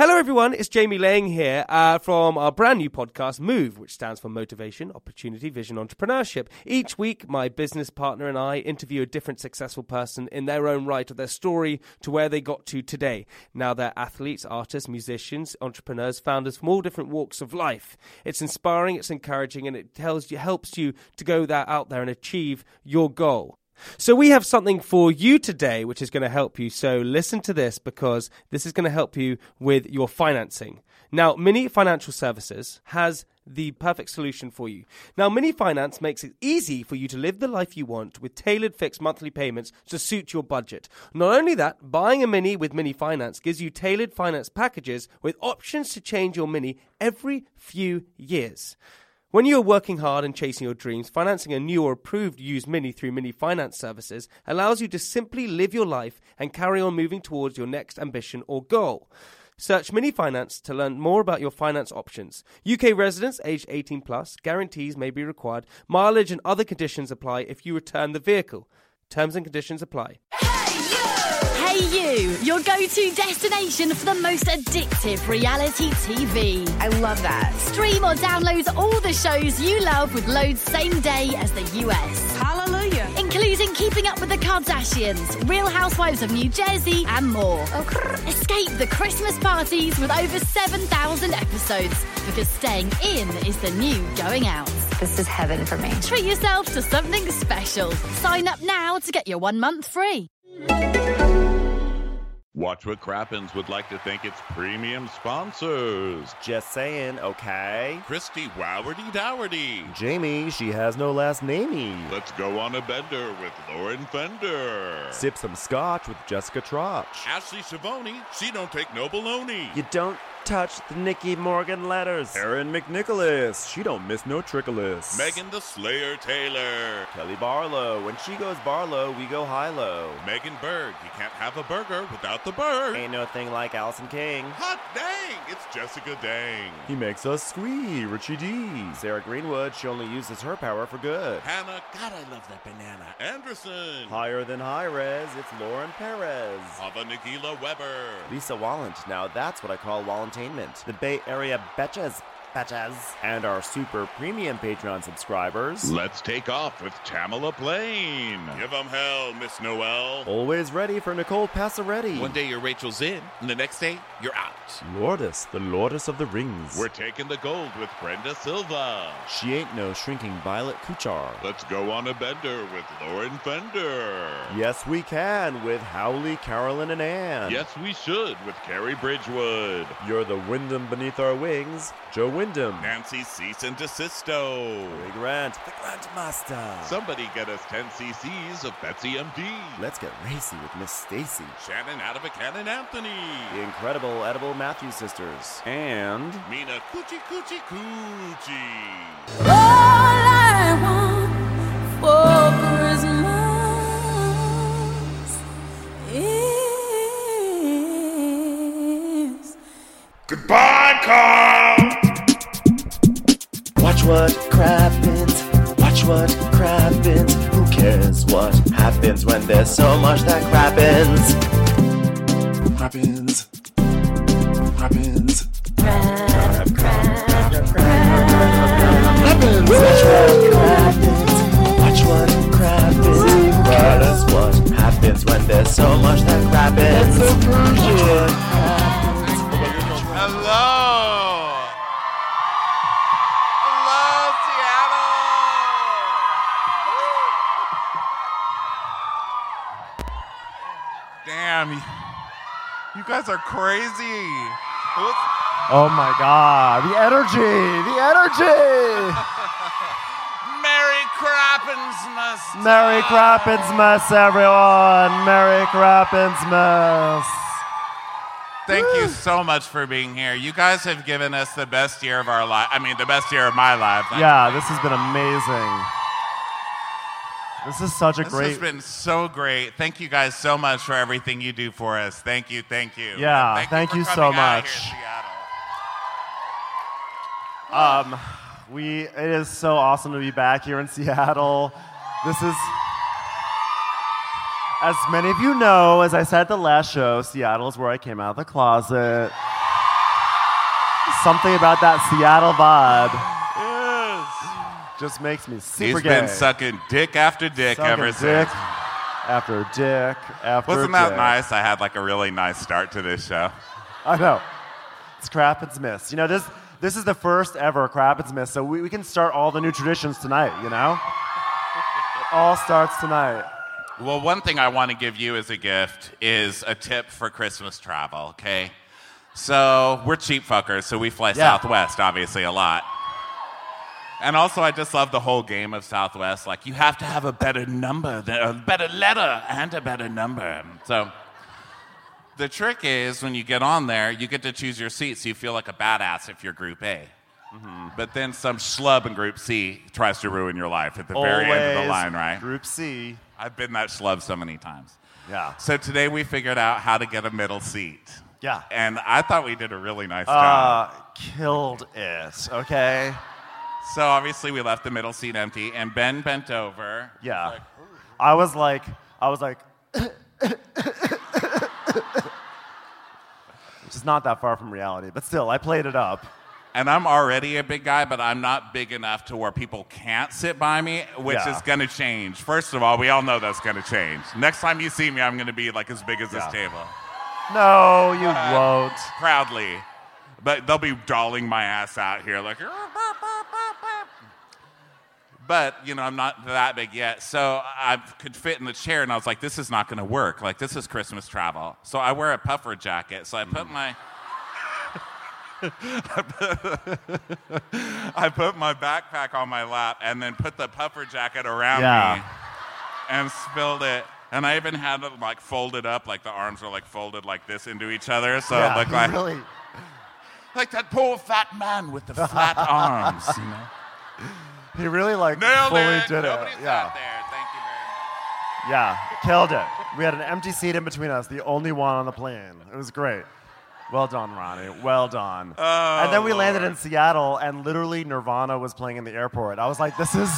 Hello everyone, it's Jamie Lang here from our brand new podcast, Move, which stands for Motivation, Opportunity, Vision, Entrepreneurship. Each week, my business partner and I interview a different successful person in their own right of their story to where they got to today. Now they're athletes, artists, musicians, entrepreneurs, founders from all different walks of life. It's inspiring, it's encouraging, and it helps you to go out there and achieve your goal. So we have something for you today which is going to help you. So listen to this because this is going to help you with your financing. Now, Mini Financial Services has the perfect solution for you. Now, Mini Finance makes it easy for you to live the life you want with tailored fixed monthly payments to suit your budget. Not only that, buying a Mini with Mini Finance gives you tailored finance packages with options to change your Mini every few years. When you are working hard and chasing your dreams, financing a new or approved used Mini through Mini Finance Services allows you to simply live your life and carry on moving towards your next ambition or goal. Search Mini Finance to learn more about your finance options. UK residents aged 18 plus, guarantees may be required, mileage and other conditions apply if you return the vehicle. Terms and conditions apply. Hey You, your go-to destination for the most addictive reality TV. I love that. Stream or download all the shows you love with loads same day as the US. Hallelujah. Including Keeping Up with the Kardashians, Real Housewives of New Jersey, and more. Escape the Christmas parties with over 7,000 episodes, because staying in is the new going out. This is heaven for me. Treat yourself to something special. Sign up now to get your 1 month free. Watch What Crappens would like to thank its premium sponsors. Just saying, okay? Christy Wowardy Dowardy. Jamie, she has no last namey. Let's go on a bender with Lauren Fender. Sip some scotch with Jessica Trotch. Ashley Savoni, she don't take no baloney. You don't touch the Nicky Morgan letters. Erin McNicholas, she don't miss no trickolas. Megan the Slayer Taylor. Kelly Barlow, when she goes Barlow, we go high-low. Megan Berg, you can't have a burger without the bird. Ain't no thing like Allison King. Hot dang, it's Jessica Dang. He makes us squee, Richie D. Sarah Greenwood, she only uses her power for good. Hannah, God, I love that banana. Anderson. Higher than high-res, it's Lauren Perez. Ava Nagila Weber. Lisa Wallant, now that's what I call Wallantainment. The Bay Area Betches. And our super premium Patreon subscribers. Let's take off with Tamala Blaine. Give 'em hell, Miss Noel. Always ready for Nicole Passaretti. One day you're Rachel's in, and the next day you're out. Lourdes, the Lourdes of the Rings. We're taking the gold with Brenda Silva. She ain't no shrinking Violet Kuchar. Let's go on a bender with Lauren Fender. Yes, we can with Howley, Carolyn, and Ann. Yes, we should with Carrie Bridgewood. You're the Wyndham beneath our wings, Joe Wyndham. Nancy Cease and DeSisto. Ray Grant, the Grant Master. Somebody get us 10 cc's of Betsy MD. Let's get racy with Miss Stacy. Shannon Adabacan Anthony. The incredible Edible Matthews sisters. And Mina Coochie Coochie Coochie. All I want for Christmas is... Goodbye, Carl! watch what crappens, watch what crappens. Who cares what happens when there's so much that crappens? Crappens, crappens. Watch what crappens. Who cares what happens when there's so much that crappens? Hello! Damn, you guys are crazy. Oh my God, the energy, the energy. Merry Crappensmas. Merry Crappensmas, everyone. Merry Crappensmas. Thank you so much for being here. You guys have given us the best year of our life. I mean, the best year of my life. Yeah, this has been amazing. This is such a This great... has been so great. Thank you guys so much for everything you do for us. Thank you, thank you. Yeah, thank you so much. It is so awesome to be back here in Seattle. This is, as many of you know, as I said at the last show, Seattle is where I came out of the closet. Something about that Seattle vibe Yes. just makes me super He's gay. been sucking dick after dick Sucking ever dick since. after dick after Wasn't that dick. nice? I had like a really nice start to this show. I know. It's Crappens Miss. You know, this is the first ever Crappens Miss, so we can start all the new traditions tonight, you know? It all starts tonight. Well, one thing I want to give you as a gift is a tip for Christmas travel, okay? So we're cheap fuckers, so we fly Southwest, obviously, a lot. And also, I just love the whole game of Southwest. Like, you have to have a better number, a better letter, and a better number. So the trick is when you get on there, you get to choose your seat, so you feel like a badass if you're Group A. Mm-hmm. But then some schlub in Group C tries to ruin your life at the very end of the line, right? Group C. I've been that schlub so many times. Yeah. So today we figured out how to get a middle seat. Yeah. And I thought we did a really nice job. Killed it, okay? So obviously we left the middle seat empty, and Ben bent over. Yeah. Like, I was like, which is not that far from reality, but still, I played it up. and I'm already a big guy, but I'm not big enough to where people can't sit by me, which is going to change. First of all, we all know that's going to change. Next time you see me, I'm going to be like as big as this table. No, you won't. Proudly. But they'll be dolling my ass out here like... But, you know, I'm not that big yet. So I could fit in the chair, and I was like, this is not going to work. Like, this is Christmas travel. So I wear a puffer jacket. So I put my... I put my backpack on my lap and then put the puffer jacket around me and spilled it. And I even had it like folded up, like the arms were like folded like this into each other. So it looked like, really... like that poor fat man with the flat arms. You know? He really like Nailed fully it. did Nobody's it. out there. Thank you very much. Yeah, killed it. We had an empty seat in between us, the only one on the plane. It was great. Well done, Ronnie. Well done. And then we landed in Seattle, and literally Nirvana was playing in the airport. I was like, this is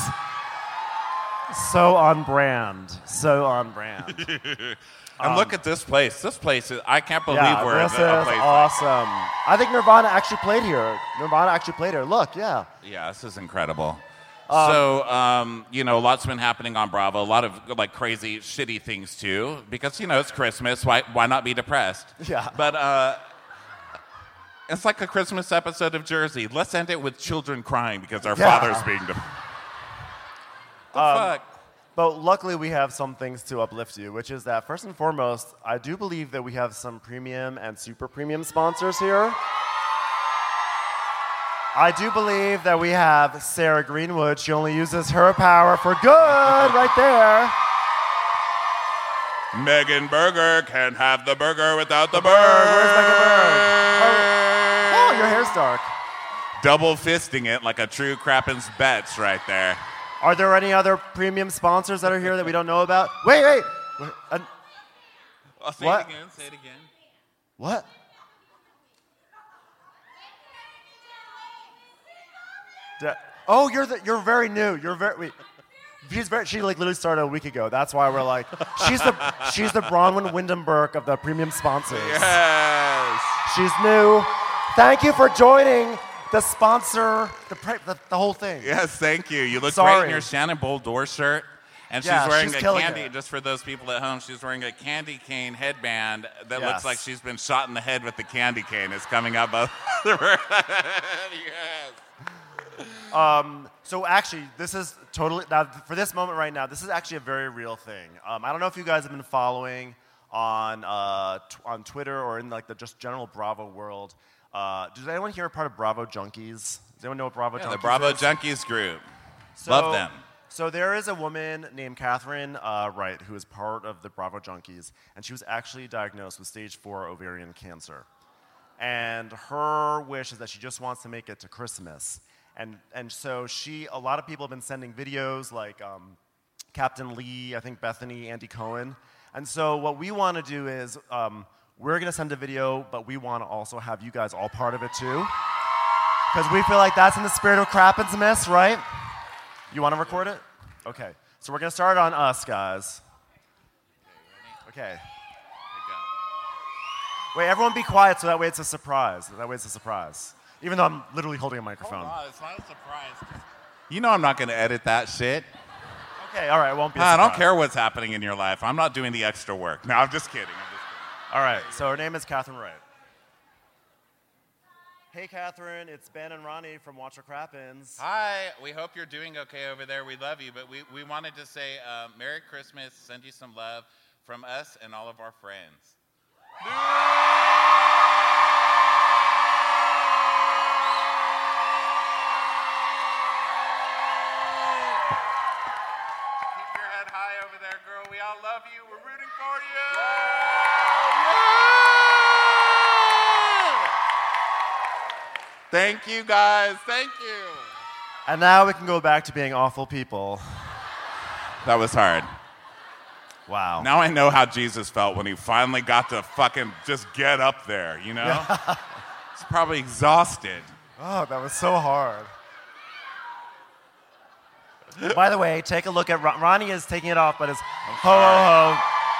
so on brand. So on brand. And look at this place. This place is, I can't believe we're this at a is place awesome. I think Nirvana actually played here. Look, yeah. Yeah, this is incredible. So, you know, lots been happening on Bravo. A lot of like crazy, shitty things too, because you know it's Christmas. Why not be depressed? Yeah. But it's like a Christmas episode of Jersey. Let's end it with children crying because our father's being depressed. Fuck. But luckily, we have some things to uplift you, which is that first and foremost, I do believe that we have some premium and super premium sponsors here. I do believe that we have Sarah Greenwood. She only uses her power for good right there. Megan Berger can have the burger without the Berg. Where's Megan Berg? Oh, your hair's dark. Double fisting it like a true Crappens Betts right there. Are there any other premium sponsors that are here that we don't know about? Wait. Say What? it again. Say it again. What? Oh, you're very new. She like literally started a week ago. That's why we're like, she's the Bronwyn Wyndham Burke of the premium sponsors. Yes. She's new. Thank you for joining the sponsor, the whole thing. Yes, thank you. You look Sorry. great in your Shannon Boldor shirt. And Yeah, she's wearing she's a killing candy, it. just for those people at home, she's wearing a candy cane headband that Yes. looks like she's been shot in the head with the candy cane. It's coming up over her head. Yes. So actually, this is totally, now for this moment right now, this is actually a very real thing. I don't know if you guys have been following on Twitter or in like the just general Bravo world. Does anyone here part of Bravo Junkies? Does anyone know what Bravo Junkies is? The Bravo Junkies group. So- Love them. So there is a woman named Catherine Wright who is part of the Bravo Junkies, and she was actually diagnosed with stage 4 ovarian cancer. And her wish is that she just wants to make it to Christmas. And so a lot of people have been sending videos like Captain Lee, I think Bethany, Andy Cohen. And so what we want to do is we're going to send a video, but we want to also have you guys all part of it too. Because we feel like that's in the spirit of Crappens Miss, right? You want to record it? Okay. So we're going to start on us, guys. Okay. Wait, everyone be quiet so that way it's a surprise. even though I'm literally holding a microphone. Hold on, it's not a surprise. You know I'm not going to edit that shit. Okay, all right, it won't be a I surprise. don't care what's happening in your life. I'm not doing the extra work. No, I'm just kidding. All right, so her name is Catherine Wright. Hey, Catherine, it's Ben and Ronnie from Watch What Crappens. Hi, we hope you're doing okay over there. We love you, but we wanted to say Merry Christmas, send you some love from us and all of our friends. Keep your head high over there, girl. We all love you. We're rooting for you. Thank you, guys. Thank you. And now we can go back to being awful people. That was hard. Wow. Now I know how Jesus felt when he finally got to fucking just get up there, you know? He's probably exhausted. Oh, that was so hard. By the way, take a look at Ronnie is taking it off, but it's ho ho ho.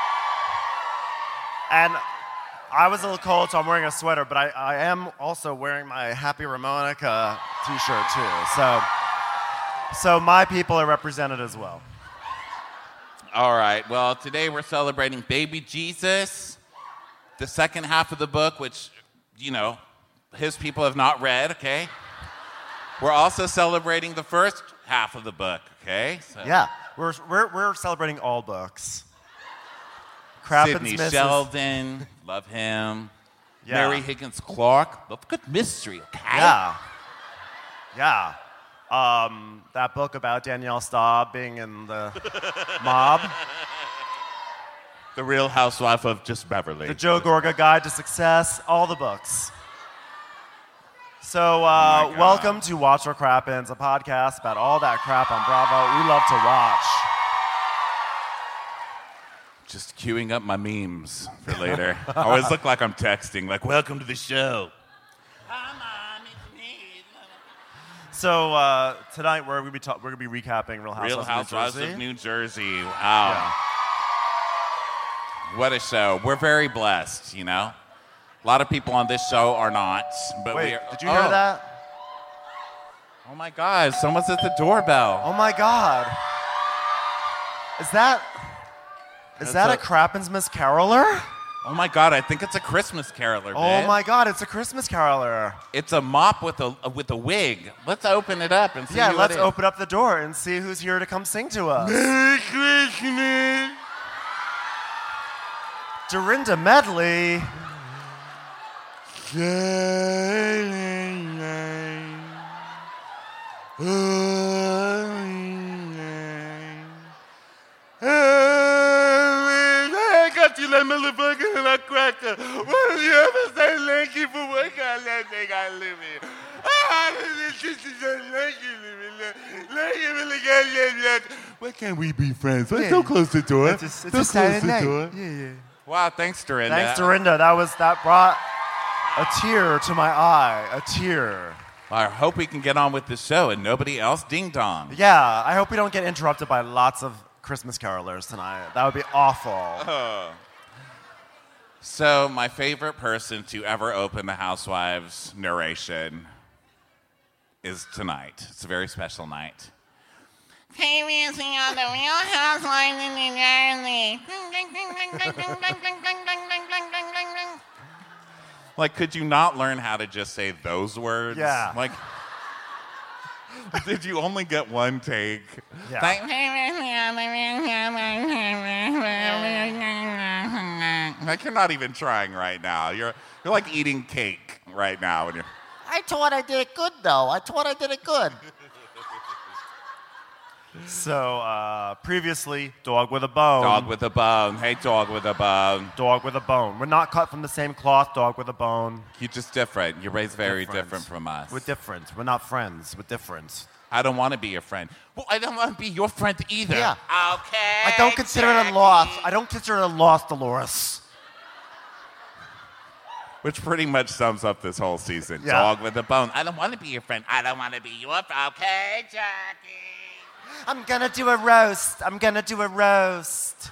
And I was a little cold, so I'm wearing a sweater, but I am also wearing my Happy Ramonica t-shirt too. So my people are represented as well. All right, well, today we're celebrating baby Jesus, the second half of the book, which, you know, his people have not read, okay? We're also celebrating the first half of the book, okay? So, Yeah, we're celebrating all books. Crappens Sidney misses. Sheldon, love him. Yeah. Mary Higgins Clark, love a good mystery, okay? Yeah. Yeah. That book about Danielle Staub being in the mob. The Real Housewife of Just Beverly. The Joe Gorga Guide to Success. All the books. So, my God. welcome to Watch What Crappens, a podcast about all that crap on Bravo we love to watch. Just queuing up my memes for later. I always look like I'm texting, like, welcome to the show. So tonight we're gonna be recapping Real Housewives, Real of New Jersey. Housewives of New Jersey. Wow. Yeah. What a show. We're very blessed, you know? A lot of people on this show are not. But Wait, we are, did you hear that? Oh my God, someone's at the doorbell. Oh my God. Is that a Crappens Miss Caroler? Oh my God, I think it's a Christmas caroler, Oh babe. my God, it's a Christmas Caroler. It's a mop with a wig. Let's open it up and see Yeah, who let's it is. open up the door and see who's here to come sing to us. Merry Christmas. Dorinda Medley. I got you like motherfucker and a cracker. Why don't you ever say thank you for what God let me I live in? Why can't we be friends? Let's so close the door. It's just Saturday night. Yeah. Wow, thanks, Dorinda. Thanks, Dorinda. That brought a tear to my eye. A tear. I hope we can get on with the show and nobody else ding dong. Yeah, I hope we don't get interrupted by lots of Christmas carolers tonight. That would be awful. So, my favorite person to ever open the Housewives narration is tonight. It's a very special night. Previously on the Real Housewives of New Jersey. Like, could you not learn how to just say those words? Yeah. Like, did you only get one take? Yeah. Like, you're not even trying right now. You're like eating cake right now. When you're... I thought I did it good, though. I thought I did it good. So, previously, Dog with a Bone. Dog with a bone. Hey, dog with a bone. Dog with a Bone. We're not cut from the same cloth, Dog with a Bone. You're just different. You're raised very different from us. We're different. We're not friends. We're different. I don't want to be your friend. Well, I don't want to be your friend either. Yeah. Okay. I don't consider it a loss. I don't consider it a loss, Dolores. Which pretty much sums up this whole season. Yeah. Dog with a bone. I don't want to be your friend. I don't want to be your friend. Okay, Jackie. I'm gonna do a roast. I'm gonna do a roast.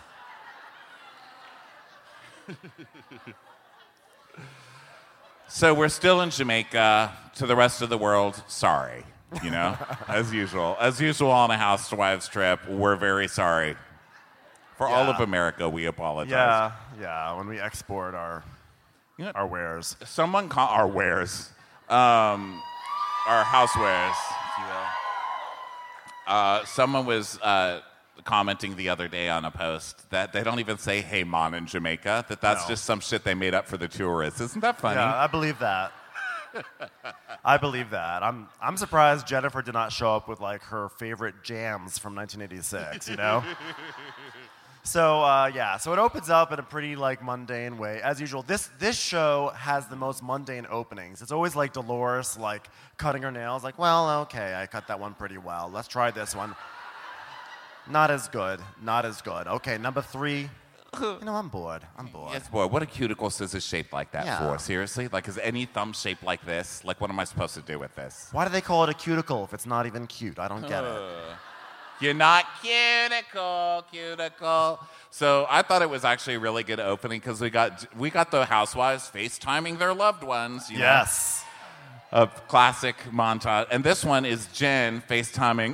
So we're still in Jamaica. To the rest of the world, sorry. You know, as usual. As usual on a Housewives trip, we're very sorry. For all of America, we apologize. Yeah. When we export our wares. Someone our wares, our housewares, if you will. Someone was commenting the other day on a post that they don't even say "Hey, Mon" in Jamaica. That's just some shit they made up for the tourists. Isn't that funny? Yeah, I believe that. I believe that. I'm surprised Jennifer did not show up with like her favorite jams from 1986. You know. So so it opens up in a pretty like mundane way as usual. This show has the most mundane openings. It's always like Dolores like cutting her nails. Like, well, okay, I cut that one pretty well. Let's try this one. Not as good. Okay, number 3. You know, I'm bored. Yes, boy. What a cuticle scissors shaped like that for? Seriously? Like, is any thumb shaped like this? Like, what am I supposed to do with this? Why do they call it a cuticle if it's not even cute? I don't get it. You're not cuticle. So I thought it was actually a really good opening because we got the housewives FaceTiming their loved ones. You know? A classic montage. And this one is Jen FaceTiming.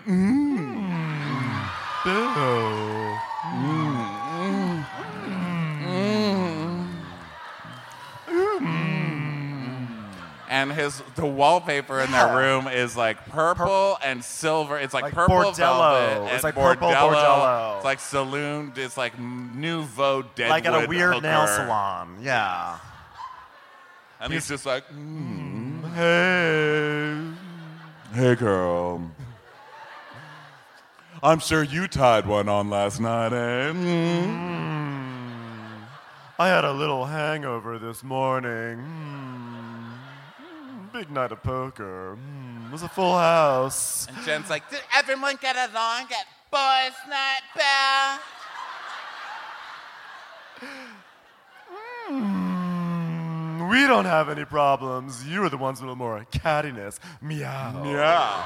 And the wallpaper in their room is like purple and silver. It's like purple Bordello. velvet. It's and like purple Bordello. It's like saloon. It's like nouveau Deadwood. Like at a weird hooker. nail salon. Yeah. And he's just like, Hey, girl. I'm sure you tied one on last night, eh? I had a little hangover this morning. Big night of poker. It was a full house. And Jen's like, did everyone get along at boys' night, Belle? We don't have any problems. You are the ones with more cattiness. Meow. Yeah.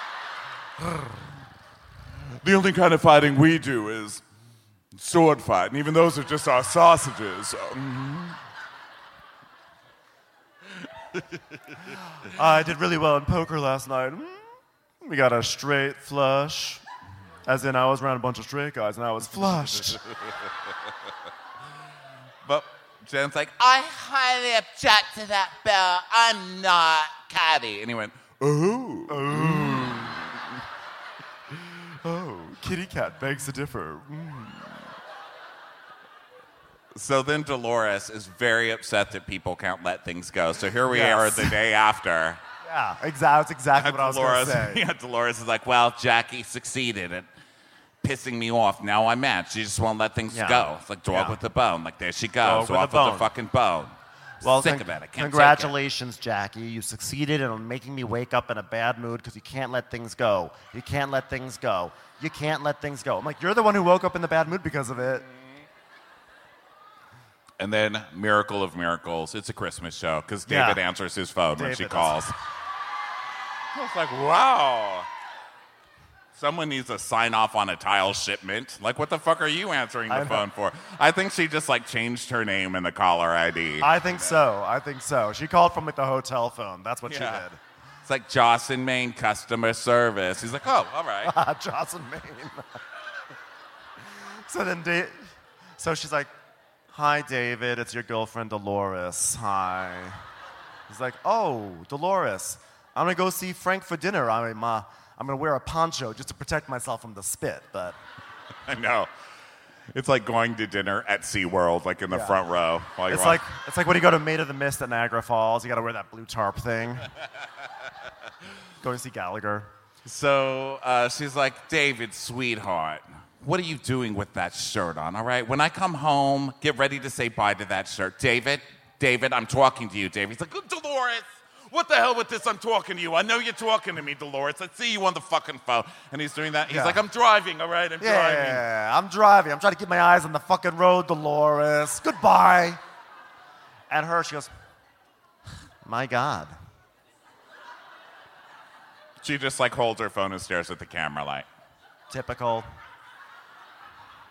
The only kind of fighting we do is sword fight, and even those are just our sausages. I did really well in poker last night. We got a straight flush. As in, I was around a bunch of straight guys, and I was flushed. But Jen's like, I highly object to that, Belle. I'm not catty. And he went, Oh, kitty cat begs to differ. So then Dolores is very upset that people can't let things go. So here we are the day after. Yeah, that's exactly what I was going to say. Yeah, Dolores is like, well, Jackie succeeded at pissing me off. Now I'm mad. She just won't let things go. It's like dog with a bone. Like, there she goes. Off with the fucking bone. Well, sick of it. I can't congratulations, Jackie. You succeeded in making me wake up in a bad mood because you can't let things go. You can't let things go. You can't let things go. I'm like, you're the one who woke up in the bad mood because of it. And then, miracle of miracles, it's a Christmas show because David answers his phone when she calls. I was like, wow. Someone needs to sign off on a tile shipment. Like, what the fuck are you answering the phone for? I think she just, like, changed her name in the caller ID. I think so. She called from, like, the hotel phone. That's what she did. It's like Jocelyn Maine customer service. He's like, oh, all right. Jocelyn Maine. So she's like, hi, David. It's your girlfriend, Dolores. Hi. He's like, oh, Dolores. I'm going to go see Frank for dinner. I'm going to wear a poncho just to protect myself from the spit, but... I know. It's like going to dinner at SeaWorld, like in the front row. It's like when you go to Maid of the Mist at Niagara Falls. You got to wear that blue tarp thing. Going to see Gallagher. So she's like, David, sweetheart, what are you doing with that shirt on, all right? When I come home, get ready to say bye to that shirt. David, I'm talking to you, David. He's like, Dolores, what the hell with this? I'm talking to you. I know you're talking to me, Dolores. I see you on the fucking phone. And he's doing that. He's like, I'm driving, all right? I'm driving. Yeah, I'm driving. I'm trying to keep my eyes on the fucking road, Dolores. Goodbye. And she goes, my God. She just like holds her phone and stares at the camera like. Typical.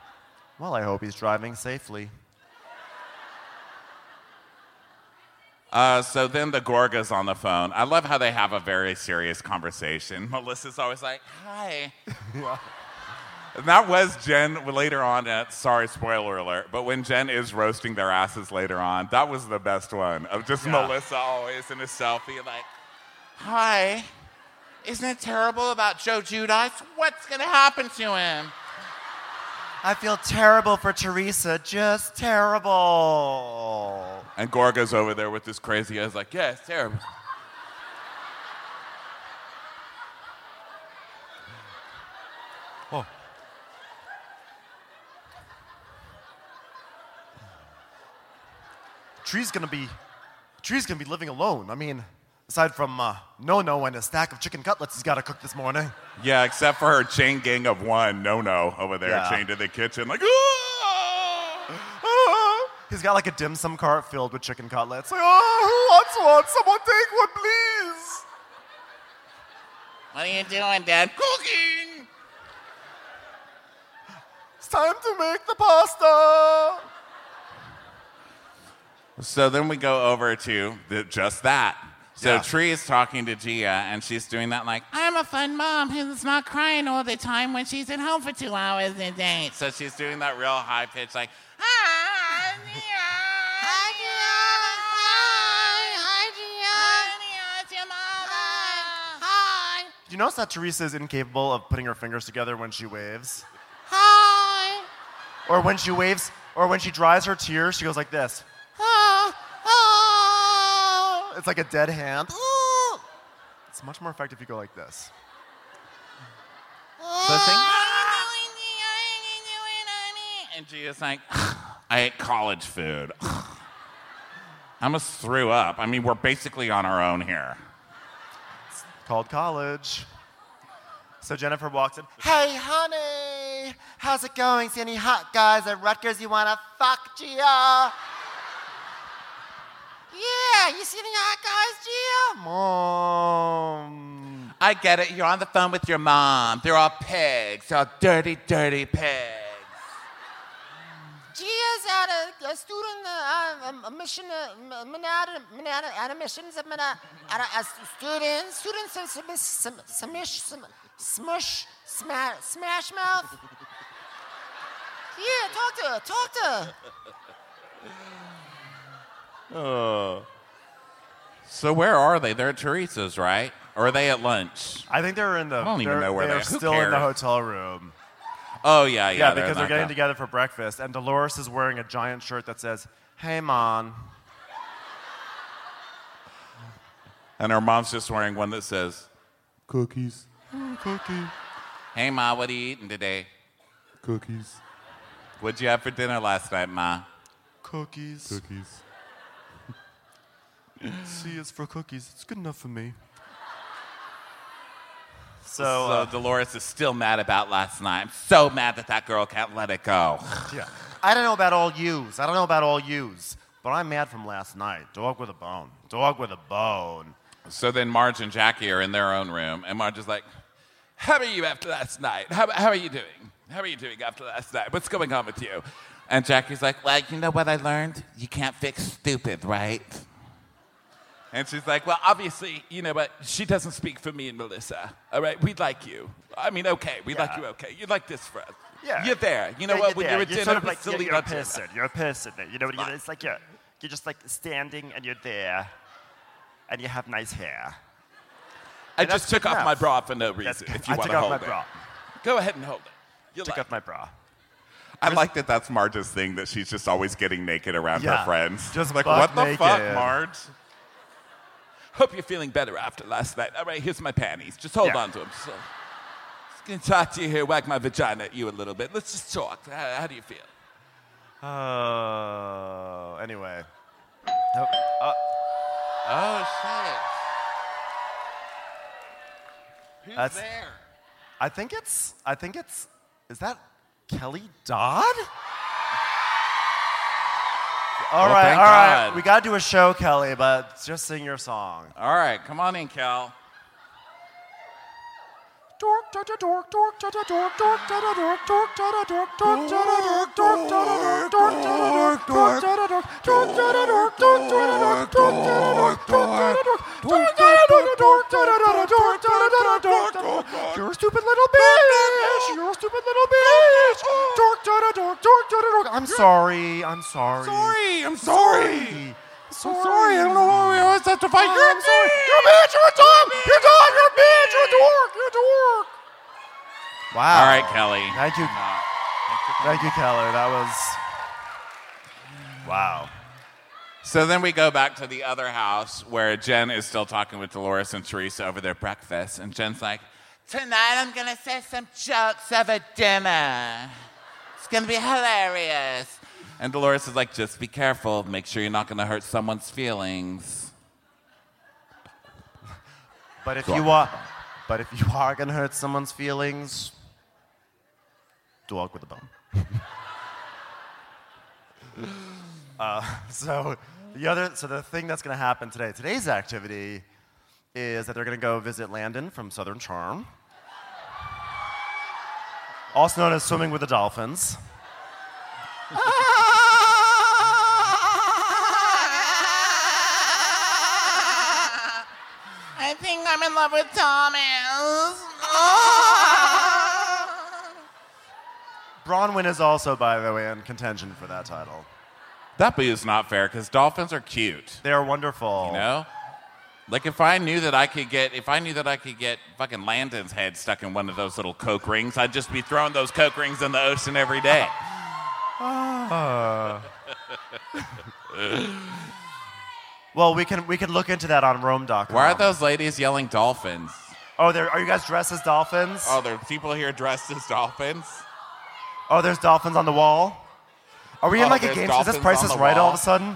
Well, I hope he's driving safely. So then the Gorga's on the phone. I love how they have a very serious conversation. Melissa's always like, hi. Yeah. And that was Jen later on sorry, spoiler alert, but when Jen is roasting their asses later on, that was the best one of just Melissa always in a selfie like, hi, isn't it terrible about Joe Giudice? What's going to happen to him? I feel terrible for Teresa, just terrible. And Gorga's over there with this crazy eyes like, yeah, it's terrible. Oh. Tree's gonna be living alone. I mean, aside from No-No and a stack of chicken cutlets he's got to cook this morning. Yeah, except for her chain gang of one, No-No, over there chained to the kitchen like, He's got like a dim sum cart filled with chicken cutlets. Like, who wants one? Someone take one, please. what are you doing, Dad? Cooking! It's time to make the pasta. So then we go over to just that. So Yeah. Tree is talking to Gia, and she's doing that like, I'm a fun mom who's not crying all the time when she's at home for 2 hours a day. So she's doing that real high pitch like, hi, Gia. Hi, Gia. It's your mama. Hi. Do you notice that Teresa is incapable of putting her fingers together when she waves? Hi. Or when she waves, or when she dries her tears, she goes like this. It's like a dead hand. It's much more effective if you go like this. So sing. And Gia's like, I ate college food. I almost threw up. I mean, we're basically on our own here. It's called college. So Jennifer walks in. Hey, honey, how's it going? See any hot guys at Rutgers you wanna fuck, Gia? Yeah, you see any hot guys, Gia? Mom. I get it. You're on the phone with your mom. They're all pigs. They're all dirty, dirty pigs. Gia's at a student mission, admissions, smush, smash mouth. Yeah, talk to her. So where are they? They're at Teresa's, right? Or are they at lunch? I think they're in the. I don't even know where they're they are. Who still in the cares? hotel room. Oh, yeah. Yeah, because they're getting together for breakfast, and Dolores is wearing a giant shirt that says, "Hey, Mom." And her mom's just wearing one that says, Cookies. Cookie. Hey, Ma, what are you eating today? Cookies. What'd you have for dinner last night, Ma? Cookies. Cookies. C is for cookies. It's good enough for me. So Dolores is still mad about last night. I'm so mad that girl can't let it go. Yeah. I don't know about all yous. But I'm mad from last night. Dog with a bone. So then Marge and Jackie are in their own room, and Marge is like, how are you after last night? How are you doing? How are you doing after last night? What's going on with you? And Jackie's like, well, you know what I learned? You can't fix stupid, right? And she's like, well, obviously, you know what? She doesn't speak for me and Melissa. All right? We like you. I mean, okay. We like you okay. You're like this for us. Yeah. You're there. You know what? When you're at dinner, sort of with like, Selena you're a Turner. person. You're a person. You know what? It's like you're just like standing and you're there, and you have nice hair. I And just that's took off enough. my bra for no reason. If you I want took to off hold my it, bra. go ahead and hold it. You Took like off my bra. I like that that's Marge's thing, that she's just always getting naked around her friends. Just like, butt what the fuck, naked. Marge? Hope you're feeling better after last night. All right, here's my panties. Just hold on to them. So, just gonna talk to you here, whack my vagina at you a little bit. Let's just talk. How do you feel? Anyway. Oh, shit. Who's That's- there? I think it's, is that Kelly Dodd? All Well, right, thank all right. God. We got to do a show, Kelly, but just sing your song. All right, come on in, Cal. Dork. You're a stupid little bitch. You're a stupid little bitch. I'm sorry. I'm sorry. I'm sorry. I don't know why we always have to fight. I'm sorry. You're a bitch. You're a dog. You're a dog. You're a bitch. You're a dork. You're a dork. Wow. All right, Kelly. Thank you. Thank you, Keller. That was. Wow. So then we go back to the other house where Jen is still talking with Dolores and Teresa over their breakfast. And Jen's like, tonight I'm going to say some jokes over dinner. It's going to be hilarious. and Dolores is like, just be careful. Make sure you're not going to hurt someone's feelings. But if you are going to hurt someone's feelings, dog with a bone. So the thing that's going to happen today's activity is that they're going to go visit Landon from Southern Charm, also known as swimming with the dolphins. I think I'm in love with Thomas. Bronwyn is also, by the way, in contention for that title. That is not fair, because dolphins are cute. They are wonderful. You know? Like, if I knew that I could get fucking Landon's head stuck in one of those little Coke rings, I'd just be throwing those Coke rings in the ocean every day. Well, we could look into that on Rome.com. Why are those ladies yelling dolphins? Oh, are you guys dressed as dolphins? Oh, there are people here dressed as dolphins? Oh, there's dolphins on the wall? Are we in like a game? Is this Price is Right all of a sudden?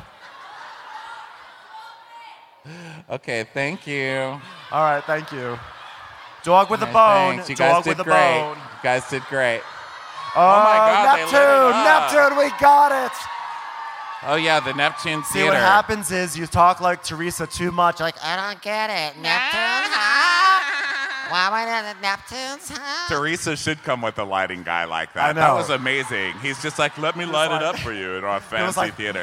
Okay, thank you. All right, thank you. Dog with a bone. Thanks. You guys Dog did with a great. bone. You guys did great. Oh, my God, they lit it up. Neptune, we got it. Oh, yeah, the Neptune See, Theater. what happens is you talk like Teresa too much. Like, I don't get it. Neptune, huh? Why am I at Neptune's, huh? Teresa should come with a lighting guy like that. I know. That was amazing. He's just like, let me light it up for you in our fancy like, theater.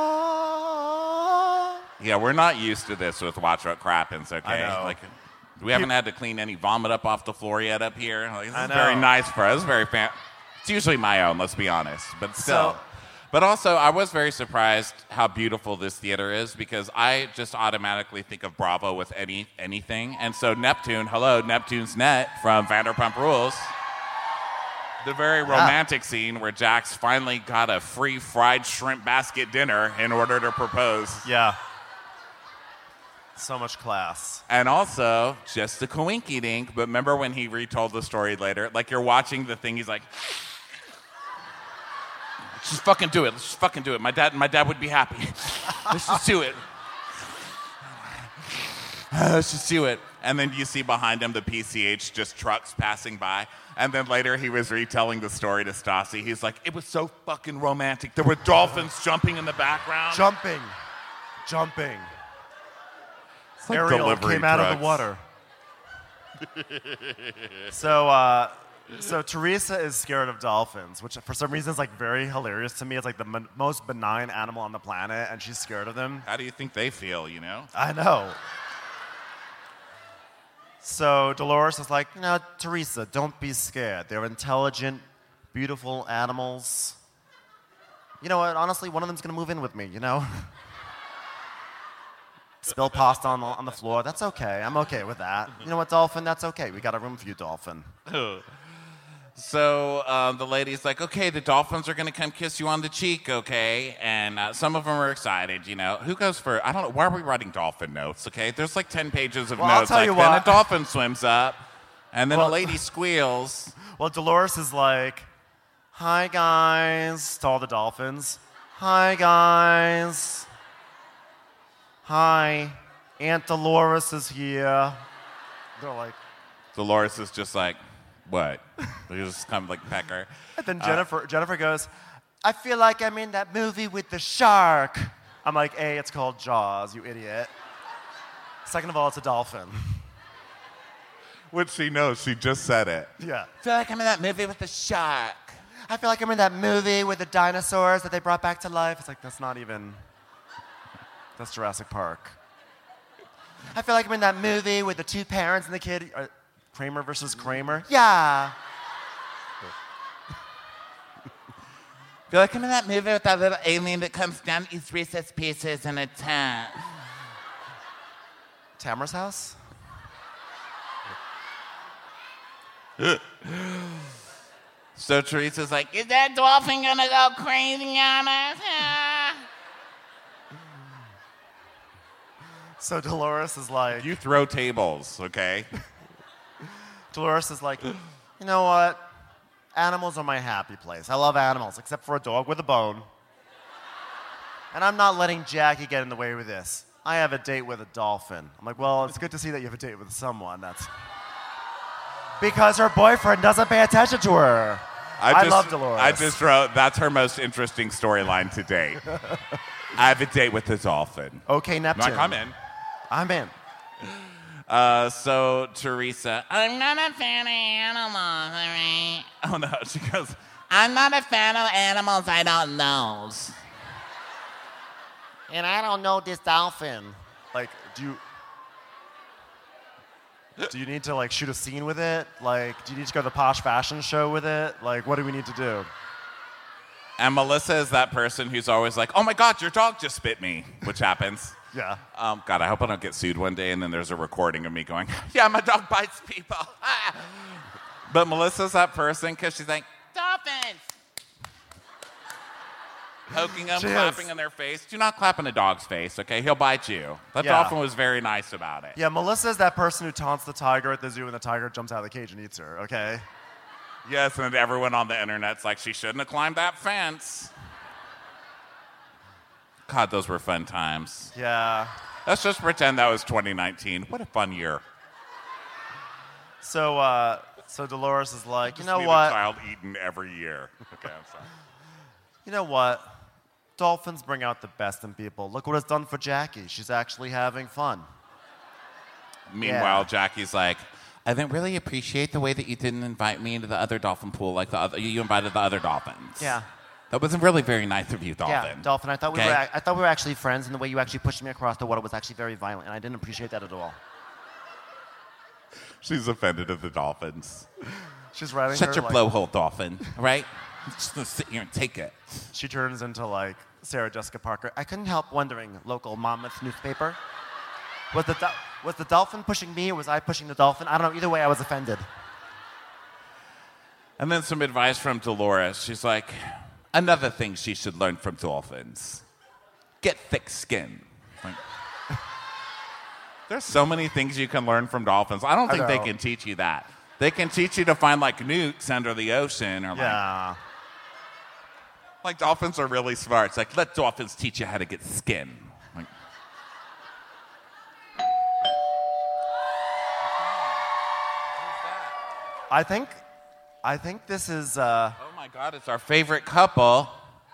Yeah, we're not used to this with Watch What Crappens, okay? I know. Like, we haven't had to clean any vomit up off the floor yet up here. Like, this I is know. very nice for us. Very It's usually my own, let's be honest. But still. So- But also, I was very surprised how beautiful this theater is, because I just automatically think of Bravo with anything. And so Neptune, hello, Neptune's Net from Vanderpump Rules. The very romantic scene where Jax finally got a free fried shrimp basket dinner in order to propose. Yeah. So much class. And also, just a coinky dink, but remember when he retold the story later? Like, you're watching the thing, he's like, let's just fucking do it. Let's just fucking do it. My dad would be happy. Let's just do it. Let's just do it. And then you see behind him the PCH, just trucks passing by. And then later he was retelling the story to Stassi. He's like, it was so fucking romantic. There were dolphins jumping in the background. Jumping. It's like Ariel delivery came out of trucks. the water. So Teresa is scared of dolphins, which for some reason is like very hilarious to me. It's like the most benign animal on the planet, and she's scared of them. How do you think they feel, you know? I know. So Dolores is like, Teresa, don't be scared. They're intelligent, beautiful animals. You know what? Honestly, one of them's going to move in with me, you know? Spill pasta on the floor. That's okay. I'm okay with that. You know what, Dolphin? That's okay. We got a room for you, Dolphin. So the lady's like, okay, the dolphins are going to come kiss you on the cheek, okay? And some of them are excited, you know. Who goes for, I don't know, why are we writing dolphin notes, okay? There's like 10 pages of Well, I'll notes. tell Like, you then what. a dolphin swims up, and then Well- a lady squeals. Well, Dolores is like, hi, guys, to all the dolphins. Hi, guys. Hi, Aunt Dolores is here. They're like, Dolores is just like, what? They just come like peck her. and then Jennifer goes, I feel like I'm in that movie with the shark. I'm like, A, it's called Jaws, you idiot. Second of all, it's a dolphin. Which she knows. She just said it. Yeah. I feel like I'm in that movie with the shark. I feel like I'm in that movie with the dinosaurs that they brought back to life. It's like, that's Jurassic Park. I feel like I'm in that movie with the two parents and the kid. Kramer versus Kramer? Yeah. I feel like I'm in that movie with that little alien that comes down, eats Reese's Pieces in a tent. Tamara's house? So Teresa's like, is that dolphin gonna go crazy on us? So Dolores is like... You throw tables, okay? Dolores is like, you know what? Animals are my happy place. I love animals, except for a dog with a bone. And I'm not letting Jackie get in the way with this. I have a date with a dolphin. I'm like, well, it's good to see that you have a date with someone. That's because her boyfriend doesn't pay attention to her. I love Dolores. I just wrote, that's her most interesting storyline to date. I have a date with a dolphin. Okay, Neptune. Like, I'm in. I'm in. So Teresa, I'm not a fan of animals, all right? oh no, she goes, I'm not a fan of animals I don't know. And I don't know this dolphin. Like, do you need to like shoot a scene with it? Like, do you need to go to the Posh Fashion Show with it? Like, what do we need to do? and Melissa is that person who's always like, oh my God, your dog just bit me, which happens. Yeah. God, I hope I don't get sued one day and then there's a recording of me going, yeah, my dog bites people. But Melissa's that person because she's like, Dolphins! poking them, She clapping is. in their face. Do not clap in a dog's face, okay? He'll bite you. That Yeah. dolphin was very nice about it. Yeah, Melissa's that person who taunts the tiger at the zoo and the tiger jumps out of the cage and eats her, okay? Yes, and everyone on the internet's like, she shouldn't have climbed that fence. God, those were fun times. Yeah. Let's just pretend that was 2019. What a fun year. So Dolores is like, you Just know need what? a child eaten every year. Okay, I'm sorry. You know what? Dolphins bring out the best in people. Look what it's done for Jackie. She's actually having fun. Meanwhile, Yeah. Jackie's like, I didn't really appreciate the way that you didn't invite me into the other dolphin pool like you invited the other dolphins. Yeah. That wasn't really very nice of you, Dolphin. Yeah, Dolphin. I thought Okay. I thought we were actually friends, and the way you actually pushed me across the water was actually very violent, and I didn't appreciate that at all. she's offended at the dolphins. She's riding Shut her, your like, blowhole, Dolphin, all right? I'm just going to sit here and take it. She turns into like Sarah Jessica Parker. I couldn't help wondering, local Monmouth newspaper. Was the dolphin pushing me, or was I pushing the dolphin? I don't know. Either way, I was offended. And then some advice from Dolores. She's like, another thing she should learn from dolphins. Get thick skin. Like, there's so many things you can learn from dolphins. I don't think they know. can teach you that. They can teach you to find like newts under the ocean or Yeah. like dolphins are really smart. It's like, let dolphins teach you how to get skin. Like, I think this is. oh my God, it's our favorite couple,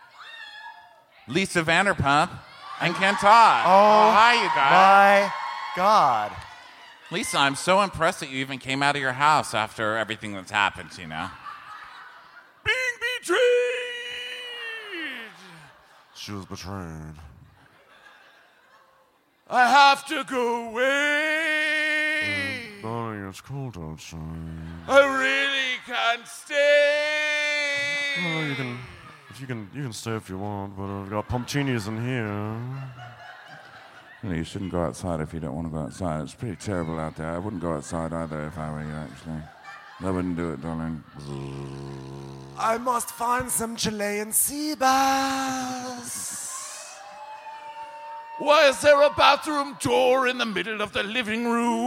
Lisa Vanderpump and Ken Todd. Oh, hi, you guys. My God. Lisa, I'm so impressed that you even came out of your house after everything that's happened, you know? Being betrayed! She was betrayed. I have to go away! Darling, it's cold outside. I really can't stay! Well, you can stay if you want, but I've got pumptinis in here. You know, you shouldn't go outside if you don't want to go outside. It's pretty terrible out there. I wouldn't go outside either if I were you, actually. I wouldn't do it, darling. I must find some Chilean sea bass. Why is there a bathroom door in the middle of the living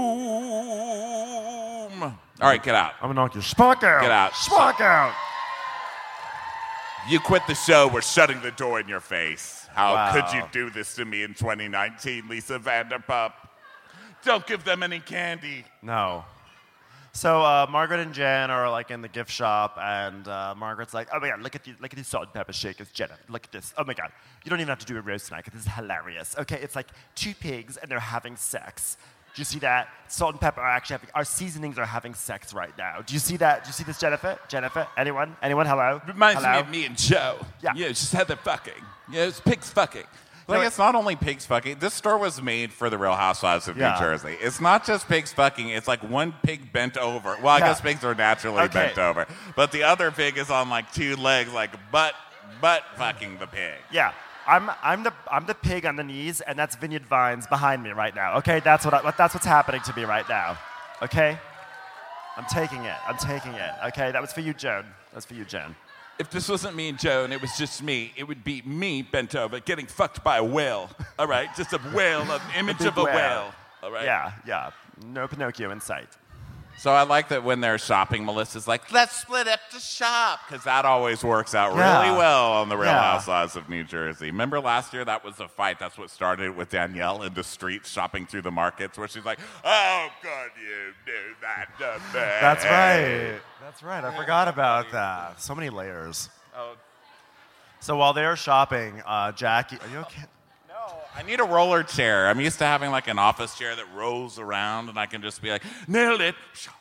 room? All right, get out. I'm gonna knock your spark out. Get out. Spark out. You quit the show, we're shutting the door in your face. How Wow. could you do this to me in 2019, Lisa Vanderpump? Don't give them any candy. No. So Margaret and Jen are like in the gift shop, and Margaret's like, "Oh my God, look at these salt and pepper shakers, Jenna. Look at this. Oh my God, you don't even have to do a roast tonight because this is hilarious. Okay, it's like two pigs and they're having sex. Do you see that? Salt and pepper are actually our seasonings are having sex right now. Do you see that? Do you see this, Jennifer? Jennifer? Anyone? Hello? Reminds Hello? me of me and Joe. Yeah. Just had the fucking. It's pigs fucking. Like, it's not only pigs fucking. This store was made for the Real Housewives of New Jersey. It's not just pigs fucking. It's like one pig bent over. Well, I guess pigs are naturally bent over. But the other pig is on like two legs, like butt fucking the pig. Yeah. I'm the pig on the knees, and that's Vineyard Vines behind me right now. Okay, that's what's happening to me right now. Okay, I'm taking it. Okay, that was for you, Joan. If this wasn't me and Joe and it was just me, it would be me bent over getting fucked by a whale. All right, just a whale, an image of a whale. All right. Yeah. No Pinocchio in sight. So I like that when they're shopping, Melissa's like, let's split up the shop. Because that always works out really well on the Real Housewives of New Jersey. Remember last year, that was a fight. That's what started with Danielle in the streets shopping through the markets where she's like, oh, God, you do that to me. That's right. I forgot about that. So many layers. Oh. So while they're shopping, Jackie, are you okay? I need a roller chair. I'm used to having like an office chair that rolls around and I can just be like, nailed it.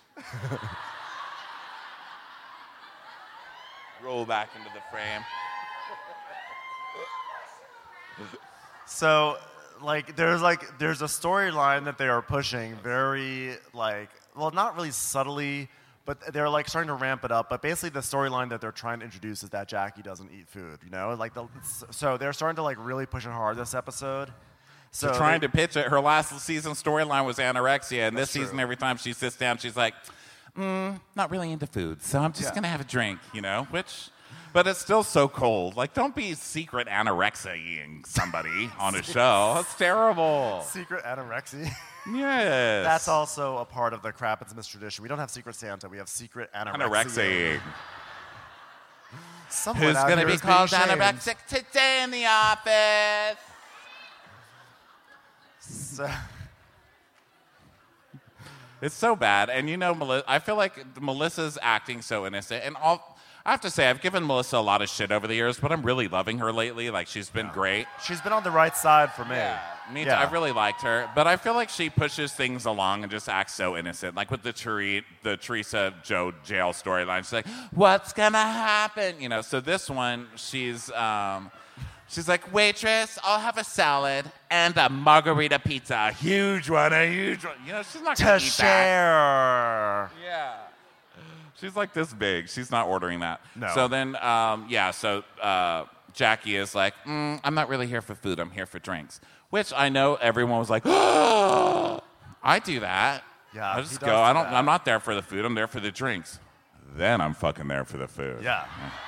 Roll back into the frame. So, there's a storyline that they are pushing very, not really subtly, but they're starting to ramp it up. But basically, the storyline that they're trying to introduce is that Jackie doesn't eat food. So they're starting to really push it hard this episode. So trying to pitch it. Her last season storyline was anorexia, and this season, every time she sits down, she's like, not really into food, so I'm just gonna have a drink, But it's still so cold. Don't be secret anorexia-ing somebody on a show. That's terrible. Secret anorexia. Yes. That's also a part of the Krappensmith tradition. We don't have Secret Santa. We have Secret anorexia. Who's going to be called anorexic today in the office? It's so bad. And I feel like Melissa's acting so innocent. And I have to say, I've given Melissa a lot of shit over the years, but I'm really loving her lately. She's been great. She's been on the right side for me. Yeah, me too. I really liked her. But I feel like she pushes things along and just acts so innocent. Like with the Teresa Joe jail storyline. She's like, what's going to happen? So this one, she's like, waitress, I'll have a salad and a margarita pizza. A huge one. She's not going to eat share. That. Yeah. She's like this big. She's not ordering that. No. So then, Jackie is like, I'm not really here for food. I'm here for drinks. Which I know everyone was like, oh, I do that. Yeah, I just go, I'm not there for the food. I'm there for the drinks. Then I'm fucking there for the food. Yeah.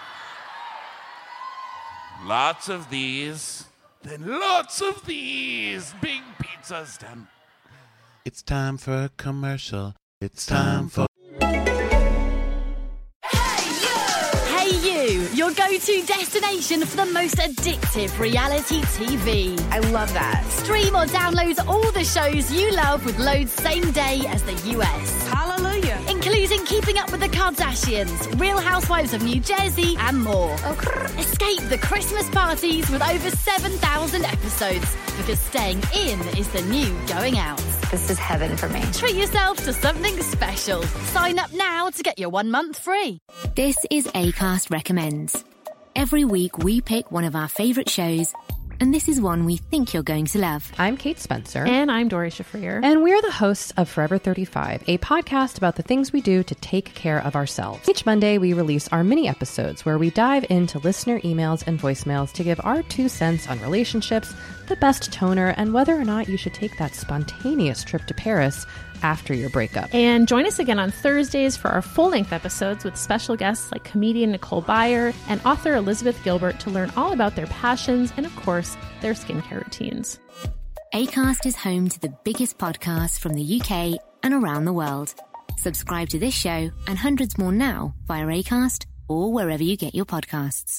Lots of these. Then lots of these. Big pizzas done. It's time for a commercial. It's time for... Your go-to destination for the most addictive reality TV. I love that. Stream or download all the shows you love with loads same day as the US. Hallelujah. Including Keeping Up with the Kardashians, Real Housewives of New Jersey, and more. Escape the Christmas parties with over 7,000 episodes, because staying in is the new going out. This is heaven for me. Treat yourself to something special. Sign up now to get your 1 month free. This is Acast Recommends. Every week we pick one of our favourite shows, and this is one we think you're going to love. I'm Kate Spencer. And I'm Dory Shafrir. And we're the hosts of Forever 35, a podcast about the things we do to take care of ourselves. Each Monday, we release our mini episodes where we dive into listener emails and voicemails to give our 2 cents on relationships, the best toner, and whether or not you should take that spontaneous trip to Paris after your breakup. And join us again on Thursdays for our full-length episodes with special guests like comedian Nicole Byer and author Elizabeth Gilbert to learn all about their passions and, of course, their skincare routines. Acast is home to the biggest podcasts from the UK and around the world. Subscribe to this show and hundreds more now via Acast or wherever you get your podcasts.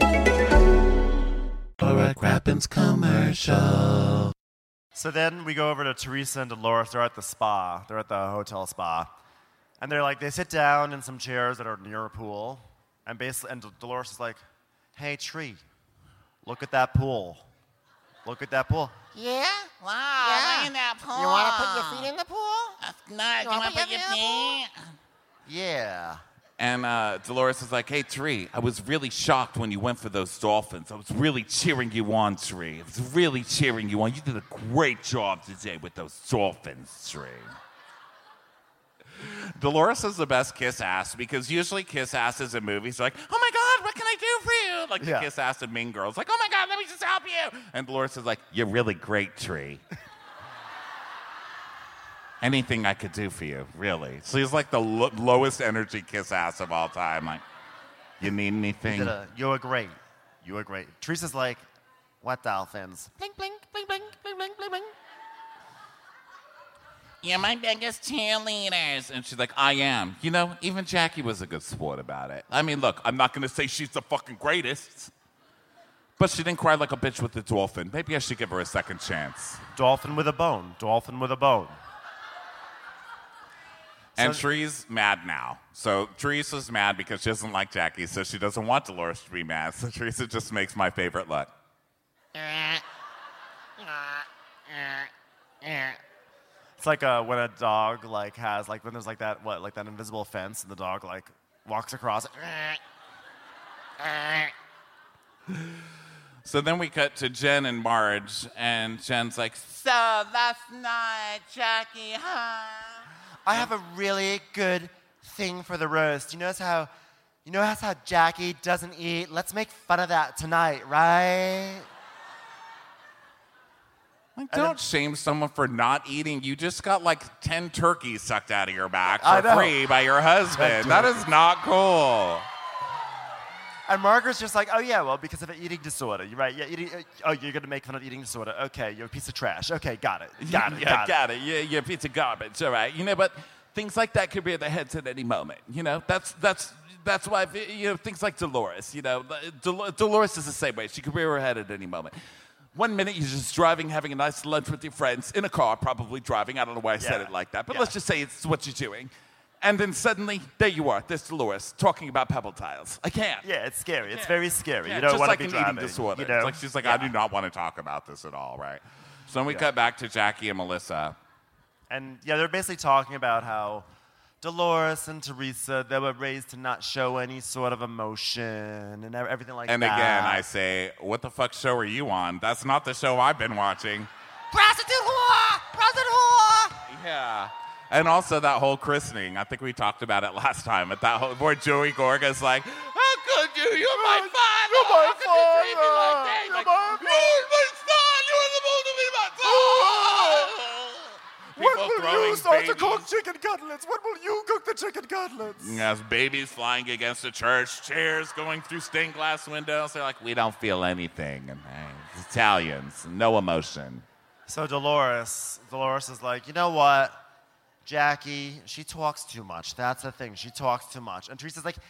For a Crappens commercial. So then we go over to Teresa and Dolores. They're at the spa. They're at the hotel spa. And they sit down in some chairs that are near a pool. And Dolores is like, hey, Tree, look at that pool. Look at that pool. Yeah? Wow, Yeah. look at that pool. You want to put your feet in the pool? No, you want to put your feet? Yeah. And Dolores is like, hey, Tree, I was really shocked when you went for those dolphins. I was really cheering you on, Tree. I was really cheering you on. You did a great job today with those dolphins, Tree. Dolores is the best kiss ass because usually kiss asses in movies are like, oh my God, what can I do for you? Like the kiss ass in Mean Girls, like, oh my God, let me just help you. And Dolores is like, you're really great, Tree. Anything I could do for you, really. So he's like the lowest energy kiss ass of all time. Like, you need anything? You were great. You were great. Teresa's like, what dolphins? Blink, blink, blink, blink, blink, blink, blink, blink. You're my biggest cheerleaders. And she's like, I am. You know, even Jackie was a good sport about it. I mean, look, I'm not going to say she's the fucking greatest, but she didn't cry like a bitch with the dolphin. Maybe I should give her a second chance. Dolphin with a bone. Dolphin with a bone. And Tree's mad now. So Teresa's mad because she doesn't like Jackie, so she doesn't want Dolores to be mad. So Teresa just makes my favorite look. It's like when a dog has when there's that invisible fence and the dog walks across it. So then we cut to Jen and Marge, and Jen's like, So last night, Jackie, huh? I have a really good thing for the roast. You notice how Jackie doesn't eat? Let's make fun of that tonight, right? Don't shame someone for not eating. You just got 10 turkeys sucked out of your back for free by your husband. That is not cool. And Margaret's just like, oh yeah, well, because of an eating disorder. You're right. Yeah, you're going to make fun of eating disorder. Okay, you're a piece of trash. Okay, got it. Got it. Yeah, you're a piece of garbage, all right. But things like that could rear their heads at any moment. That's why, things like Dolores, Dolores is the same way. She could rear her head at any moment. 1 minute you're just driving, having a nice lunch with your friends, in a car, probably driving. I don't know why I said it like that, but let's just say it's what you're doing. And then suddenly, there you are, there's Dolores talking about pebble tiles. I can't. Yeah, it's scary. It's very scary. Yeah, you don't just want like to be an driving. eating disorder. You know? She's like, I do not want to talk about this at all, right? So then we cut back to Jackie and Melissa. And they're basically talking about how Dolores and Teresa, they were raised to not show any sort of emotion and everything like And that. again, I say, what the fuck show are you on? That's not the show I've been watching. Prostitute whore! Prostitute whore! Yeah. And also that whole christening. I think we talked about it last time. But that whole, where Joey Gorga's like, how could you? You're my father. You're my how could you treat me like that? You're Like, my you're my son. You're supposed to be my son. When People will throwing you start to babies. cook chicken cutlets? When will you cook the chicken cutlets? Yes, babies flying against the church, chairs going through stained glass windows. They're like, we don't feel anything. And hey, Italians, no emotion. So Dolores is like, you know what? Jackie, she talks too much. That's the thing. She talks too much. And Teresa's like,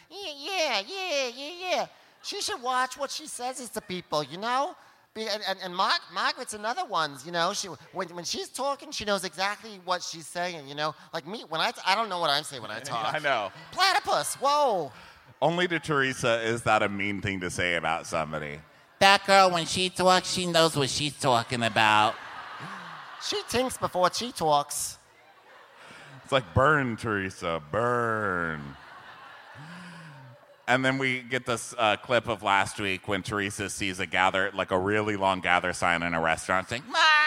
Yeah. She should watch what she says to people, And Margaret's another one, She when she's talking, she knows exactly what she's saying, Like me, I don't know what I say when I talk. I know. Platypus, whoa. Only to Teresa is that a mean thing to say about somebody. That girl, when she talks, she knows what she's talking about. She thinks before she talks. It's like, burn, Teresa, burn. And then we get this clip of last week when Teresa sees a really long gather sign in a restaurant saying,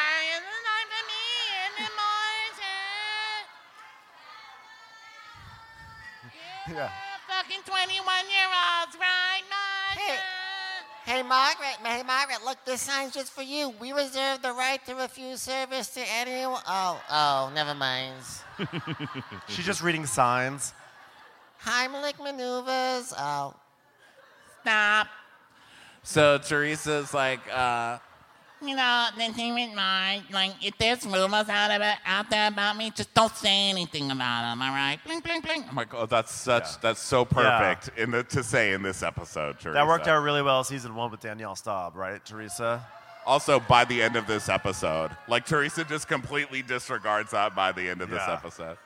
yeah. Fucking 21-year-olds, right, Marge? Hey, Margaret, look, this sign's just for you. We reserve the right to refuse service to anyone. Oh, never mind. She's just reading signs. Heimlich maneuvers. Oh. Stop. So Teresa's like, The thing with Marge, if there's rumors out there about me, just don't say anything about them, all right? Bling, bling, bling. I'm like, oh, that's so perfect to say in this episode, Teresa. That worked out really well season 1 with Danielle Staub, right, Teresa? Also, by the end of this episode, Teresa just completely disregards that by the end of this episode.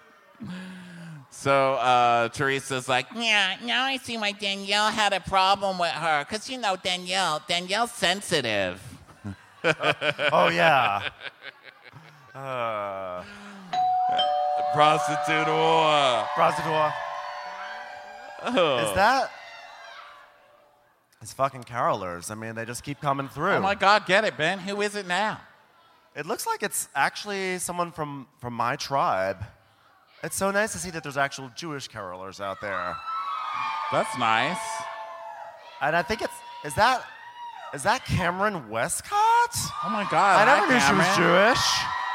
So Teresa's like, yeah, now I see why Danielle had a problem with her. Because, Danielle's sensitive. Oh, yeah. Prostitutor. Prostitutor. Oh. Is that... It's fucking carolers. I mean, they just keep coming through. Oh, my God, get it, Ben. Who is it now? It looks like it's actually someone from my tribe. It's so nice to see that there's actual Jewish carolers out there. That's nice. And I think is that Cameron Westcott? Oh, my God. I never Hi, knew she was Cameron. Jewish.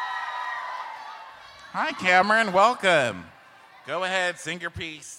Hi, Cameron. Welcome. Go ahead, sing your piece.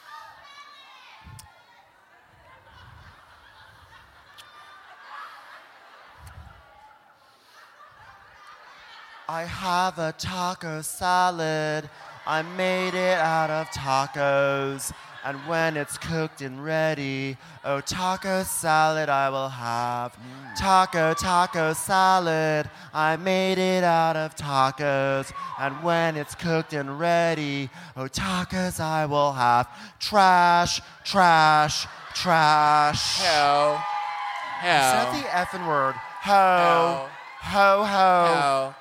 I have a taco salad. I made it out of tacos. And when it's cooked and ready, oh, taco salad I will have. Taco salad. I made it out of tacos. And when it's cooked and ready, oh, tacos I will have. Trash. Hell. Said the effing word. Ho. Ho.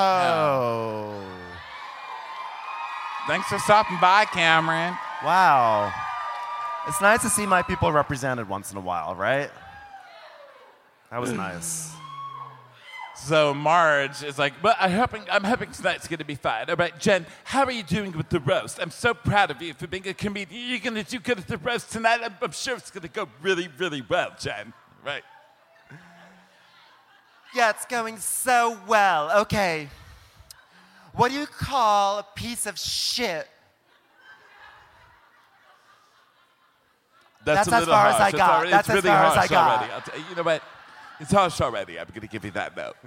Thanks for stopping by, Cameron. Wow. It's nice to see my people represented once in a while, right? That was nice. So Marge is like, but I'm hoping tonight's going to be fine. All right, Jen, how are you doing with the roast? I'm so proud of you for being a comedian. You're going to do good at the roast tonight. I'm sure it's going to go really, really well, Jen. Right? Yeah, it's going so well. Okay. What do you call a piece of shit? That's as far as I got. That's as far as I got. You know what? It's harsh already. I'm going to give you that note.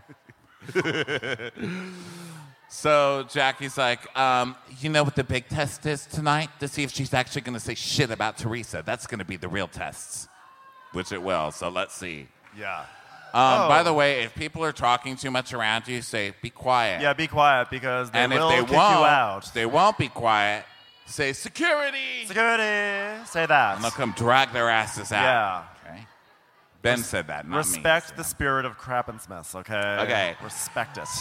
So Jackie's like, you know what the big test is tonight? To see if she's actually going to say shit about Teresa. That's going to be the real test. Which it will, so let's see. Yeah. By the way, if people are talking too much around you, say, be quiet. Yeah, be quiet, because they will kick you out. If they won't be quiet, say, security. Security. Say that. And they'll come drag their asses out. Yeah. Okay. Ben said that, not me. Respect the spirit of Crap and Smiths, okay? Okay. Respect it.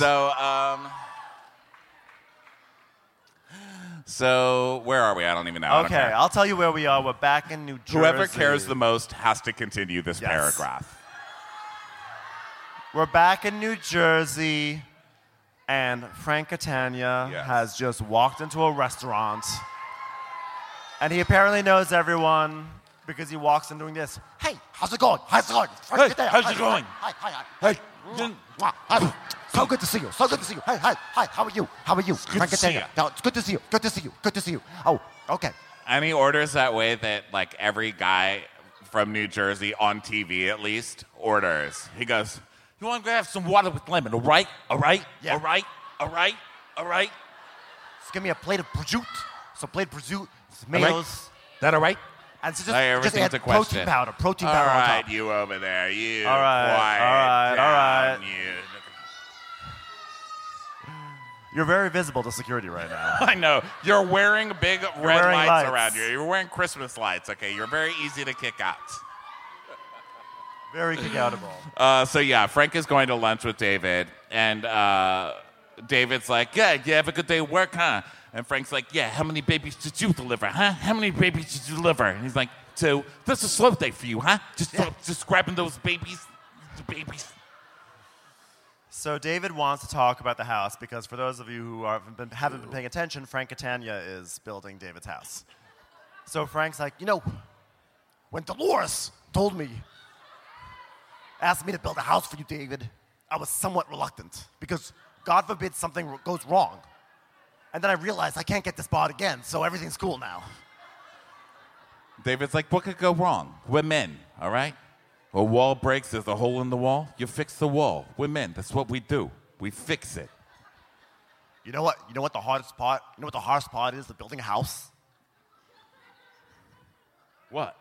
So where are we? I don't even know. Okay, I'll tell you where we are. We're back in New Jersey. Whoever cares the most has to continue this paragraph. We're back in New Jersey, and Frank Catania has just walked into a restaurant, and he apparently knows everyone because he walks in doing this. Hey, how's it going? How's it going? Hey, how's it going? Hi. So good to see you. So good to see you. Hi. How are you? Frank Catania. No, it's good to see you. Good to see you. Oh, okay. And he orders that way that like every guy from New Jersey on TV at least orders. He goes, you want to go have some water with lemon, all right? Yeah. All right? Just give me a plate of prosciutto. Some plate of prosciutto, some tomatoes. That all right? And so Everything's just add a question. protein All powder on right, top. you over there. You All right, quiet all right. down, you. You're very visible to security right now. I know. You're wearing big red wearing lights lights around you. You're wearing Christmas lights, okay? You're very easy to kick out. Very kick-outable. So, yeah, Frank is going to lunch with David, and David's like, yeah, you have a good day at work, huh? And Frank's like, yeah, how many babies did you deliver, huh? How many babies did you deliver? And he's like, 2. That's a slow day for you, huh? Just grabbing those babies. So David wants to talk about the house because for those of you who haven't been paying attention, Frank Catania is building David's house. So Frank's like, when Dolores asked me to build a house for you, David, I was somewhat reluctant because God forbid something goes wrong. And then I realized I can't get this bought again, so everything's cool now. David's like, what could go wrong? We're men, all right? A wall breaks, there's a hole in the wall. You fix the wall. We're men. That's what we do. We fix it. You know what the hardest part? You know what the hardest part is of building a house? What?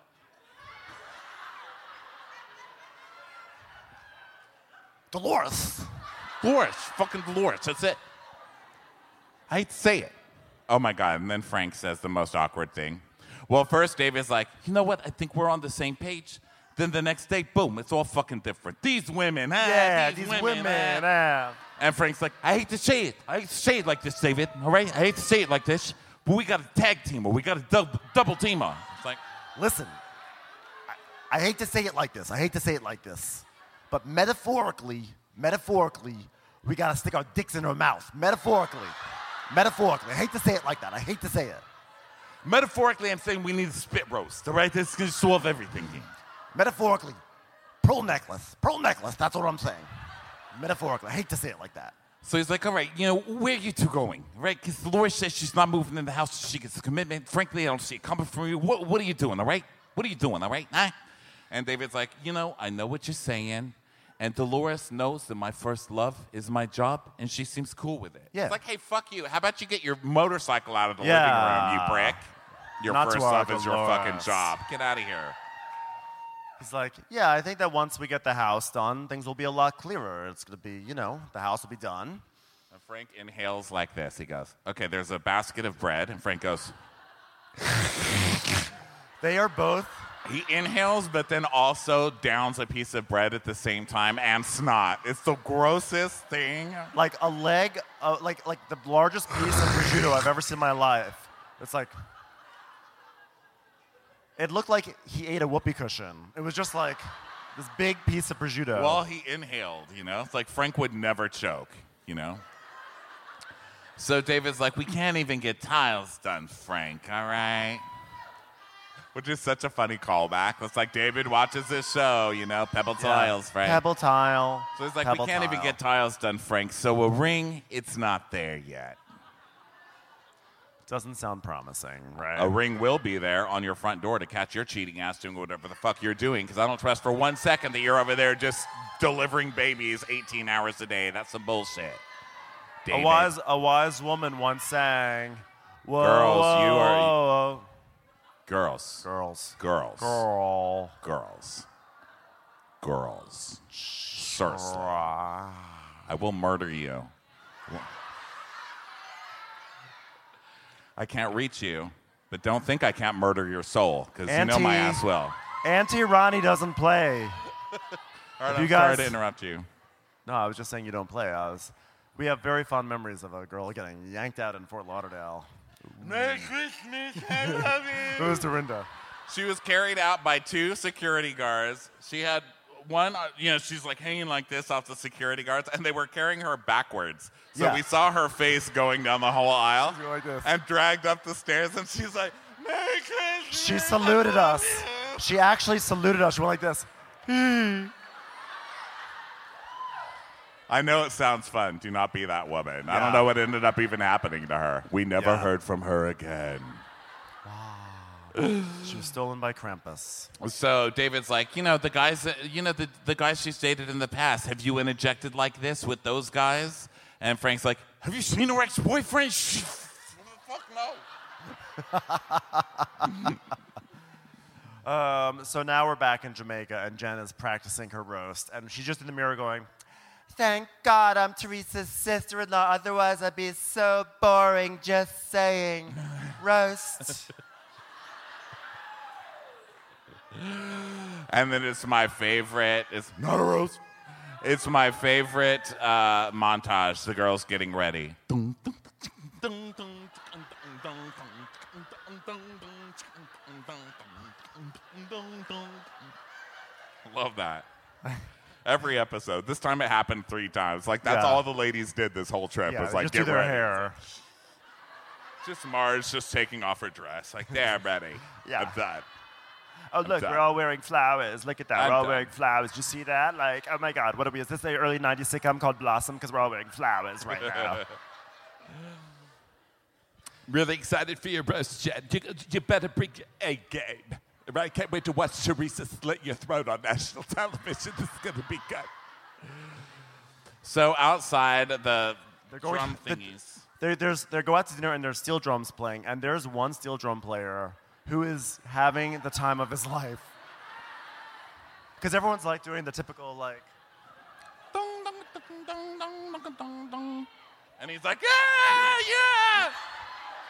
Dolores. Fucking Dolores. That's it. I hate to say it. Oh my God. And then Frank says the most awkward thing. Well, first David's like, you know what? I think we're on the same page. Then the next day, boom, it's all fucking different. These women, these women. And Frank's like, I hate to say it. I hate to say it like this, David, all right? I hate to say it like this, but we got a tag team or we got a double team on. It's like, listen, I hate to say it like this. I hate to say it like this. But metaphorically, we got to stick our dicks in our mouth. Metaphorically. I hate to say it like that. I hate to say it. Metaphorically, I'm saying we need a spit roast, all right? This is going to solve everything here. Metaphorically, pearl necklace. That's what I'm saying. Metaphorically, I hate to say it like that. So he's like, all right, where are you two going, right? Because Dolores says she's not moving in the house till she gets a commitment. Frankly, I don't see it coming from you. What are you doing, all right? What are you doing, all right? Huh? And David's like, I know what you're saying. And Dolores knows that my first love is my job, and she seems cool with it. Yeah. It's like, hey, fuck you. How about you get your motorcycle out of the living room, you prick? Your Not first to our love is your fucking Dolores. job. Get out of here. He's like, yeah, I think that once we get the house done, things will be a lot clearer. It's going to be, the house will be done. And Frank inhales like this. He goes, okay, there's a basket of bread. And Frank goes, They are both. He inhales, but then also downs a piece of bread at the same time and snot. It's the grossest thing. Like a leg, like the largest piece of prosciutto I've ever seen in my life. It's like, it looked like he ate a whoopee cushion. It was just like this big piece of prosciutto. Well, he inhaled, It's like Frank would never choke, So David's like, we can't even get tiles done, Frank, all right? Which is such a funny callback. It's like David watches this show, Pebble Tiles, Frank. Pebble tile. So he's like, Pebble we can't even tile. get tiles done, Frank. So a ring, it's not there yet. Doesn't sound promising, right? A ring will be there on your front door to catch your cheating ass doing whatever the fuck you're doing, because I don't trust for 1 second that you're over there just delivering babies 18 hours a day. That's some bullshit. David. A wise woman once sang, whoa, Girls, whoa, you are- whoa. Girls. Cersei. I will murder you. I can't reach you, but don't think I can't murder your soul, because you know my ass will. Auntie Ronnie doesn't play. All right, You I'm guys- sorry to interrupt you. No, I was just saying you don't play. We have very fond memories of a girl getting yanked out in Fort Lauderdale. Merry Christmas, I love you. It was Dorinda. She was carried out by 2 security guards. She had one, she's like hanging like this off the security guards, and they were carrying her backwards. So Yeah. we saw her face going down the whole aisle She's like this. and dragged up the stairs, and she's like, Merry Christmas. She saluted I love us. you." She actually saluted us. She went like this. I know it sounds fun. Do not be that woman. I don't know what ended up even happening to her. We never heard from her again. She was stolen by Krampus. So David's like, the guys, the guys she's dated in the past. Have you interjected like this with those guys? And Frank's like, have you seen her ex-boyfriend? Fuck no. So now we're back in Jamaica, and Jen is practicing her roast, and she's just in the mirror going, thank God I'm Teresa's sister-in-law, otherwise I'd be so boring just saying roast. And then it's my favorite. It's not a roast. It's my favorite montage. The girls getting ready. Love that. Every episode. This time it happened 3 times. Like, that's all the ladies did this whole trip. Yeah, was like, just get do their ready. hair. Just Marge just taking off her dress. Like, there, I'm ready. Yeah. I'm done. Oh, look, done. we're all wearing flowers. Look at that. I'm we're all done. wearing flowers. Did you see that? Like, oh my God, what are we? Is this the early 90s sitcom called Blossom? Because we're all wearing flowers right now. Really excited for your roast, Jen. You better bring your A game. I can't wait to watch Teresa slit your throat on national television. This is going to be good. So outside the going- drum thingies. They go out to dinner and there's steel drums playing, and there's one steel drum player who is having the time of his life. Because everyone's like doing the typical like, And he's like, yeah!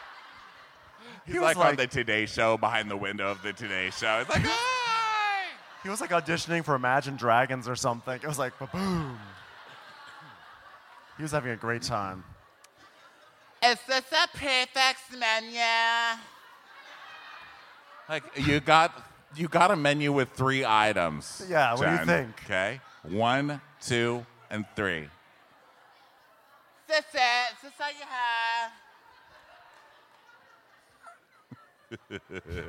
He's He was like on like- the Today Show, behind the window of the Today Show. He's like, "Hi!" He was like auditioning for Imagine Dragons or something. It was like, boom. He was having a great time. Is this a prefix menu? Like, you got a menu with 3 items. Yeah, what do you Jen, think? Okay. 1, 2, and 3. Is this it? Is this all you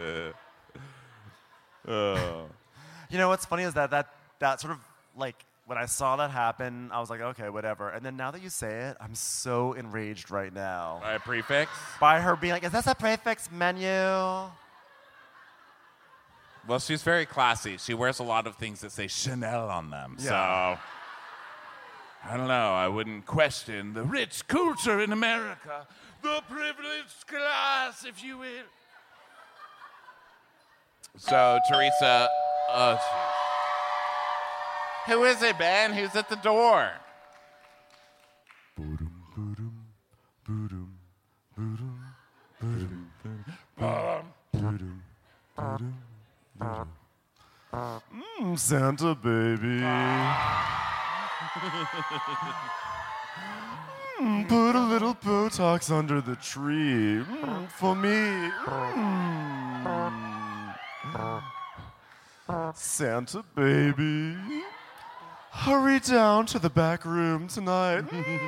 have? You know what's funny is that sort of like when I saw that happen, I was like, okay, whatever. And then now that you say it, I'm so enraged right now. By a prefix? By her being like, is this a prefix menu? Well, she's very classy. She wears a lot of things that say Chanel on them. Yeah. So, I don't know. I wouldn't question the rich culture in America. The privileged class, if you will. So, Teresa, who is it, Ben? Who's at the door? Santa baby. Put a little Botox under the tree for me. Santa baby, hurry down to the back room tonight.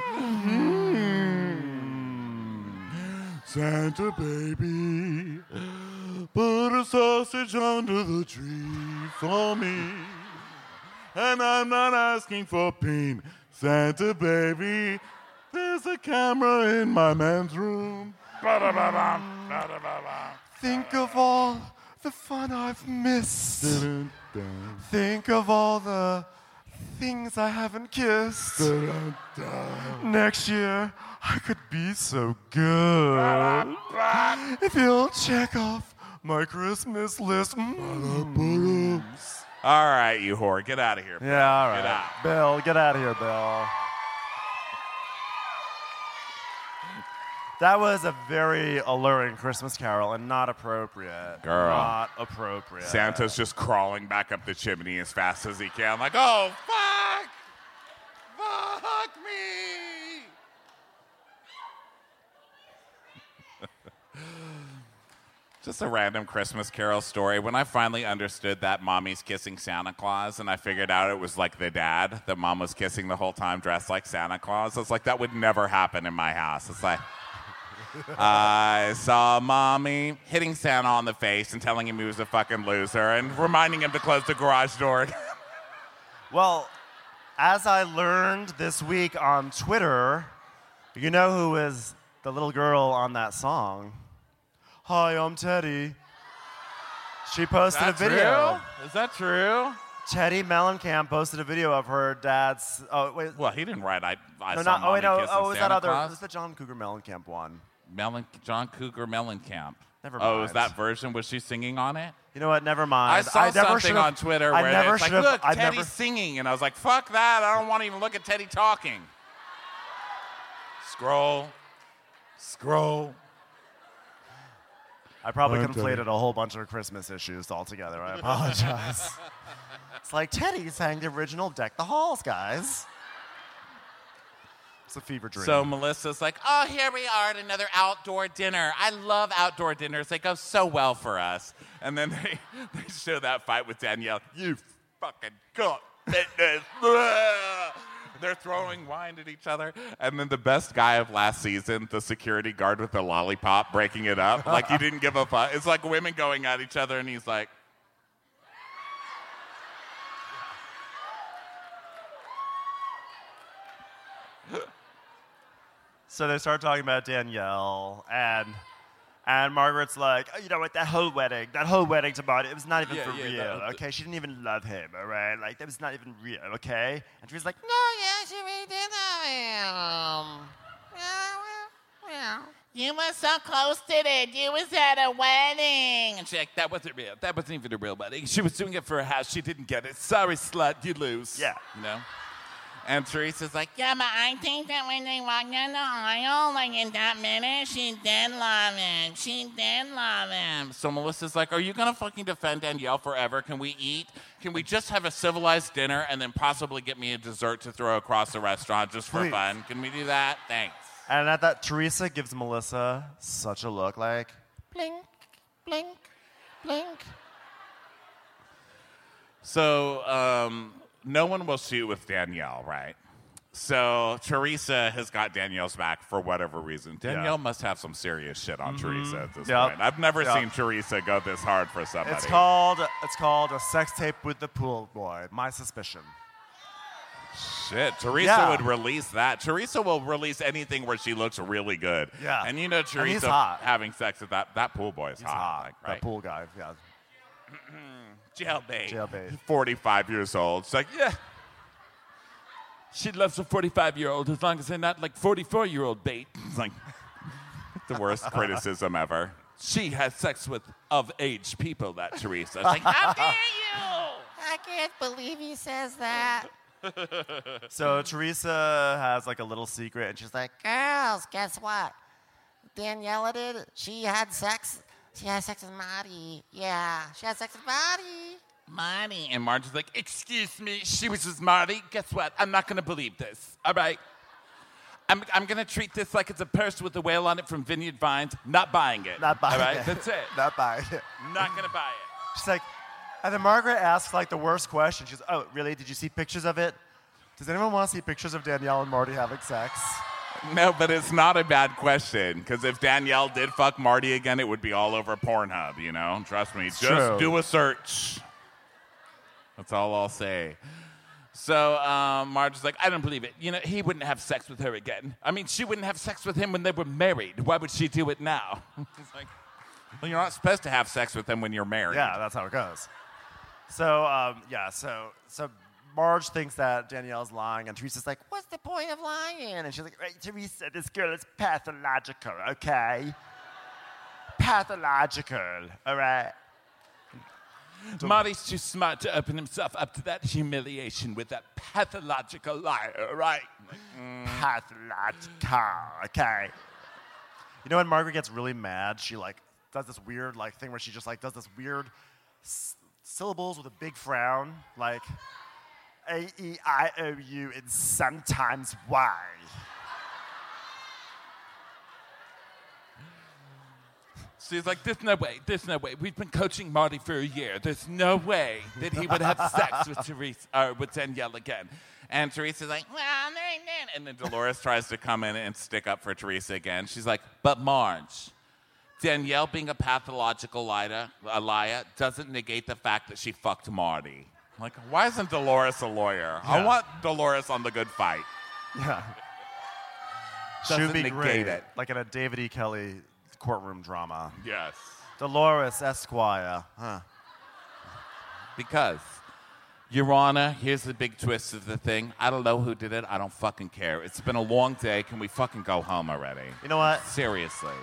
Santa baby, put a sausage under the tree for me. And I'm not asking for pain. Santa baby, there's a camera in my men's room. Think of all the fun I've missed. Think of all the things I haven't kissed. Next year, I could be so good. If you'll check off my Christmas list. All right, you whore. Get out of here. Yeah, all right. Get out. Bill, get out of here, Bill. That was a very alluring Christmas carol and not appropriate. Girl. Not appropriate. Santa's just crawling back up the chimney as fast as he can. Like, oh, fuck! Fuck me! Just a random Christmas Carol story. When I finally understood that mommy's kissing Santa Claus and I figured out it was like the dad that mom was kissing the whole time dressed like Santa Claus, I was like, that would never happen in my house. It's like, I saw mommy hitting Santa on the face and telling him he was a fucking loser and reminding him to close the garage door. Well, as I learned this week on Twitter, you know who is the little girl on that song? Hi, I'm Teddy. She posted a video. True? Is that true? Teddy Mellencamp posted a video of her dad's. Oh wait. Well, he didn't write. I No, saw not. Oh wait, no. mommy kissing Oh, it was that Santa other? Claus. It was the John Cougar Mellencamp one. John Cougar Mellencamp. Never Oh, mind. was that version? Was she singing on it? You know what? Never mind. I saw never something should've- on Twitter I where never it's like, should've- look, I Teddy's never- singing. And I was like, fuck that. I don't want to even look at Teddy talking. Scroll. I probably I'm Teddy. conflated a whole bunch of Christmas issues altogether. I apologize. It's like Teddy sang the original Deck the Halls, guys. It's a fever dream. So Melissa's like, oh, here we are at another outdoor dinner. I love outdoor dinners. They go so well for us. And then they show that fight with Danielle. You fucking got fitness. They're throwing wine at each other. And then the best guy of last season, the security guard with the lollipop, breaking it up. Like he didn't give a fuck. It's like women going at each other, and he's like, So they start talking about Danielle, and Margaret's like, oh, you know what, that whole wedding tomorrow, it was not even for real, okay? She didn't even love him, all right? Like, that was not even real, okay? And she was like, No, yeah, she really did love him. Well. You were so close to it. You was at a wedding. And she's like, that wasn't real. That wasn't even a real wedding. She was doing it for a house. She didn't get it. Sorry, slut, you lose. Yeah. You know? And Teresa's like, Yeah, but I think that when they walk down the aisle, like in that minute, she did love him. She did love him. so Melissa's like, are you going to fucking defend Danielle forever? Can we eat? Can we just have a civilized dinner and then possibly get me a dessert to throw across the restaurant just for Please. fun? Can we do that? Thanks. And at that, Teresa gives Melissa such a look like, Blink, blink, blink. So no one will shoot with Danielle, right? So Teresa has got Danielle's back for whatever reason. Danielle must have some serious shit on Teresa at this point. I've never seen Teresa go this hard for somebody. It's called a sex tape with the pool boy. My suspicion. Shit, Teresa would release that. Teresa will release anything where she looks really good. Yeah. And you know Teresa hot. having sex with that pool boy is hot. Like, right? That pool guy, yeah. Jailbait. Jailbait. 45 years old. It's like, yeah. She loves a 45-year-old as long as they're not like 44-year-old bait. It's like the worst criticism ever. She has sex with of-age people, that Teresa. It's like, How dare you? I can't believe he says that. So Teresa has like a little secret, and she's like, Girls, guess what? Daniela did. She had sex. She had sex with Marty. Yeah, she had sex with Marty. Marty. And Marge is like, excuse me, she was with Marty? Guess what? I'm not going to believe this. All right? I'm going to treat this like it's a purse with a whale on it from Vineyard Vines. Not buying it. Not buying all right? it. That's it. Not buying it. Not going to buy it. She's like, and then Margaret asks like the worst question. She's, oh, really? Did you see pictures of it? Does anyone want to see pictures of Danielle and Marty having sex? No, but it's not a bad question, because if Danielle did fuck Marty again, it would be all over Pornhub, you know? Trust me. Just true. do a search. That's all I'll say. So Marge is like, I don't believe it. You know, he wouldn't have sex with her again. I mean, she wouldn't have sex with him when they were married. Why would she do it now? It's like, well, you're not supposed to have sex with him when you're married. Yeah, that's how it goes. So, so Marge thinks that Danielle's lying, and Teresa's like, what's the point of lying? And she's like, right, Teresa, this girl is pathological, okay? Pathological, all right? Marty's too smart to open himself up to that humiliation with that pathological liar, right? Pathological, okay? You know when Margaret gets really mad, she like does this weird like thing where she just like does this weird syllables with a big frown, like A-E-I-O-U and sometimes Y. She's like, there's no way. We've been coaching Marty for a year. There's no way that he would have sex with Teresa or with Danielle again. And Teresa's like, well, and then Dolores tries to come in and stick up for Teresa again. She's like, but Marge, Danielle being a pathological liar doesn't negate the fact that she fucked Marty. Like, why isn't Dolores a lawyer? Yeah. I want Dolores on the good fight. Yeah. Doesn't Should be negate great. it. Like in a David E. Kelly courtroom drama. Yes. Dolores Esquire. Huh. Because, Your Honor, here's the big twist of the thing. I don't know who did it. I don't fucking care. It's been a long day. Can we fucking go home already? You know what? Seriously.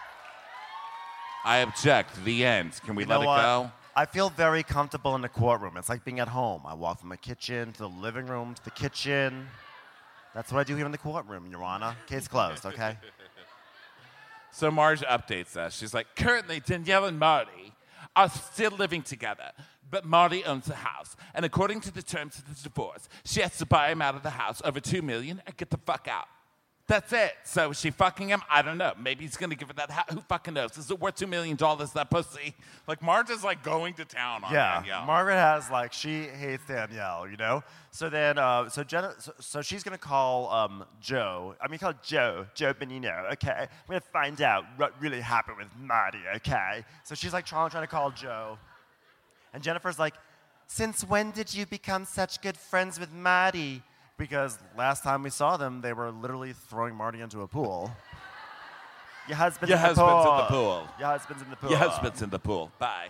I object. The end. Can we let it go? I feel very comfortable in the courtroom. It's like being at home. I walk from the kitchen to the living room to the kitchen. That's what I do here in the courtroom, Your Honor. Case closed, okay? So Marge updates us. She's like, Currently, Danielle and Marty are still living together, but Marty owns the house. And according to the terms of the divorce, she has to buy him out of the house over $2 million and get the fuck out. That's it. So is she fucking him? I don't know. Maybe he's going to give her that house. Who fucking knows? Is it worth $2 million, that pussy? like, Marge is like going to town on Yeah, Danielle. Margaret has like, she hates Danielle, you know? So then, so she's gonna call Joe. I'm gonna call Joe Benino, okay? I'm gonna find out what really happened with Marty, okay? So she's like trying to call Joe. And Jennifer's like, since when did you become such good friends with Marty? Because last time we saw them, they were literally throwing Marty into a pool. Your husband's in the pool. Your husband's in the pool. Your husband's in the pool. Bye.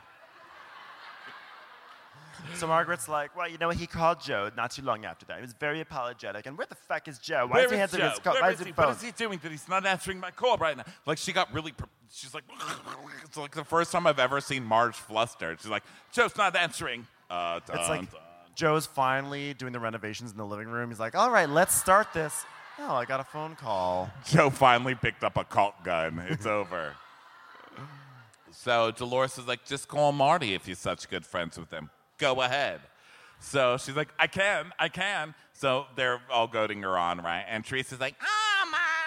So Margaret's like, well, you know what? He called Joe not too long after that. He was very apologetic. And where the fuck is Joe? Why is he answering his call? Why is he phone? What is he doing that he's not answering my call right now? Like, she got really, she's like, it's like the first time I've ever seen Marge flustered. She's like, Joe's not answering. It's like Joe's finally doing the renovations in the living room. He's like, all right, let's start this. Oh, I got a phone call. Joe finally picked up a caulk gun. It's over. So Dolores is like, just call Marty if you're such good friends with him. Go ahead. So she's like, I can. So they're all goading her on, right? And Teresa's like, oh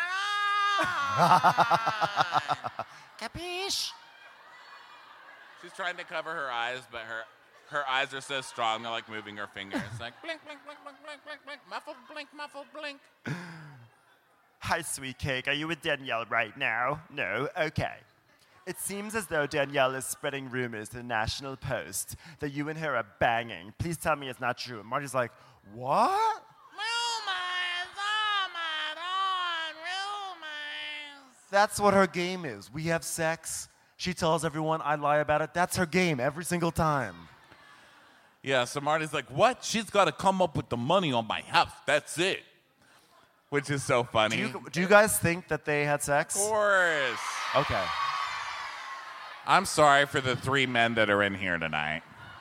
my God. Capiche? She's trying to cover her eyes, but her eyes are so strong, they're like moving her fingers. It's like, blink, blink, blink, blink, blink, blink, blink, muffled, blink, muffled, blink. Hi, sweet cake. Are you with Danielle right now? No? Okay. It seems as though Danielle is spreading rumors to the National Post that you and her are banging. Please tell me it's not true. And Marty's like, what? Rumors, oh my God, rumors. That's what her game is. We have sex. She tells everyone I lie about it. That's her game every single time. Yeah, so Marty's like, what? She's got to come up with the money on my house. That's it. Which is so funny. Do you guys think that they had sex? Of course. Okay. I'm sorry for the 3 men that are in here tonight.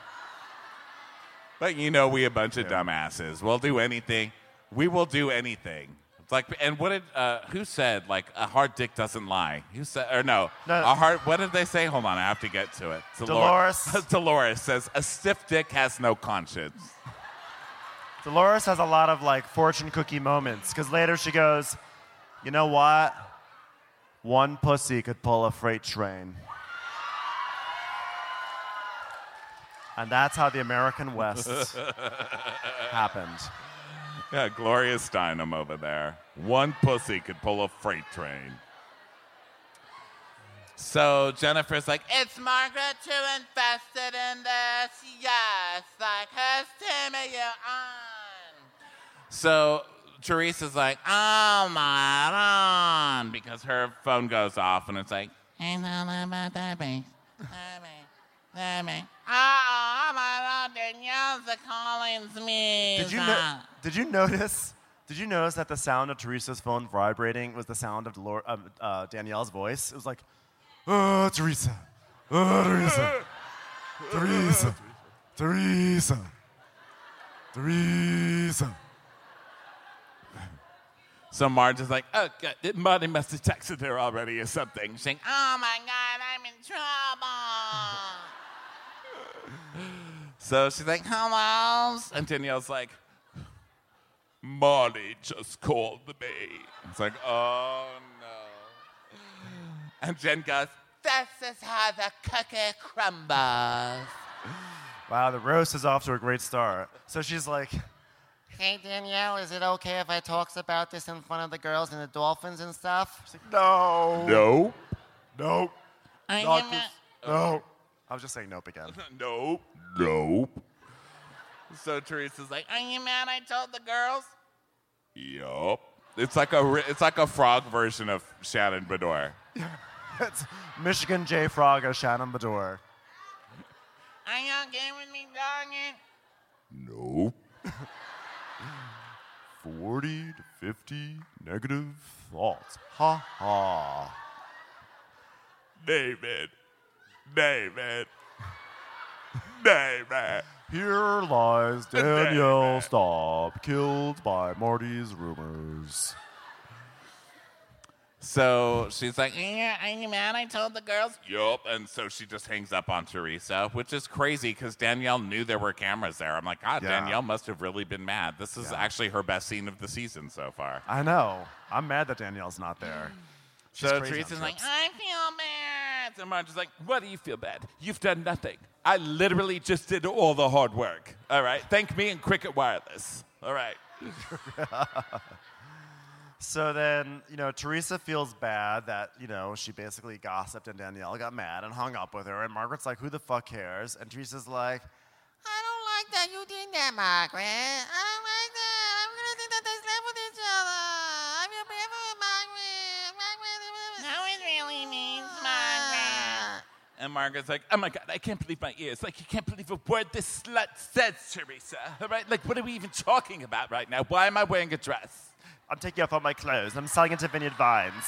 But you know we a bunch of dumbasses. We'll do anything. We will do anything. It's like, and what did, who said, like, a hard dick doesn't lie? Who said, or no, a hard, what did they say? Hold on, I have to get to it. Dolores. Dolores says, a stiff dick has no conscience. Dolores has a lot of, like, fortune cookie moments. Because later she goes, you know what? One pussy could pull a freight train. And that's how the American West happened. Yeah, Gloria Steinem over there. One pussy could pull a freight train. So Jennifer's like, It's Margaret too invested in this. Yes, like her Timmy, you on. So Teresa's like, oh my God, because her phone goes off and it's like, Hey, no, about that, babe. Oh my God, Danielle's calling me. Did you notice that the sound of Teresa's phone vibrating was the sound of Danielle's voice? It was like, oh, Teresa. Oh, Teresa. Teresa. Teresa. Teresa. So Marge is like, oh, God, Marty must have texted her already or something. She's like, Oh my God, I'm in trouble. So she's like, hello? And Danielle's like, Marty just called me. It's like, oh, no. And Jen goes, This is how the cookie crumbles. Wow, the roast is off to a great start. So she's like, Hey, Danielle, is it okay if I talks about this in front of the girls and the dolphins and stuff? She's like, no. No. Nope. No. I was just saying nope again. Nope. Nope. So Teresa's like, are you mad I told the girls? Yup. It's like a frog version of Shannon Bedore. It's Michigan J. Frog as Shannon Bedore. Are you okay with me dogging? Nope. 40 to 50 negative thoughts. Ha ha. David. Here lies Danielle Staub, killed by Marty's rumors. So she's like, Yeah, are you mad I told the girls? yup. And so she just hangs up on Teresa, which is crazy because Danielle knew there were cameras there. I'm like, God, Yeah. Danielle must have really been mad. This is actually her best scene of the season so far. I know. I'm mad that Danielle's not there. She's So crazy on Teresa's like, trips. I feel bad. and Marge's like, what do you feel bad? You've done nothing. I literally just did all the hard work. All right. Thank me and Cricket Wireless. All right. So then, Teresa feels bad that, she basically gossiped and Danielle got mad and hung up with her. And Margaret's like, who the fuck cares? And Teresa's like, I don't like that you did that, Margaret. I don't like that. I'm going to think that they slept with each other. I feel bad for Margaret. No, it really means Margaret. And Margaret's like, oh my God, I can't believe my ears. Like, you can't believe a word this slut says, Teresa. All right? Like, what are we even talking about right now? Why am I wearing a dress? I'm taking off all my clothes. I'm selling it to Vineyard Vines.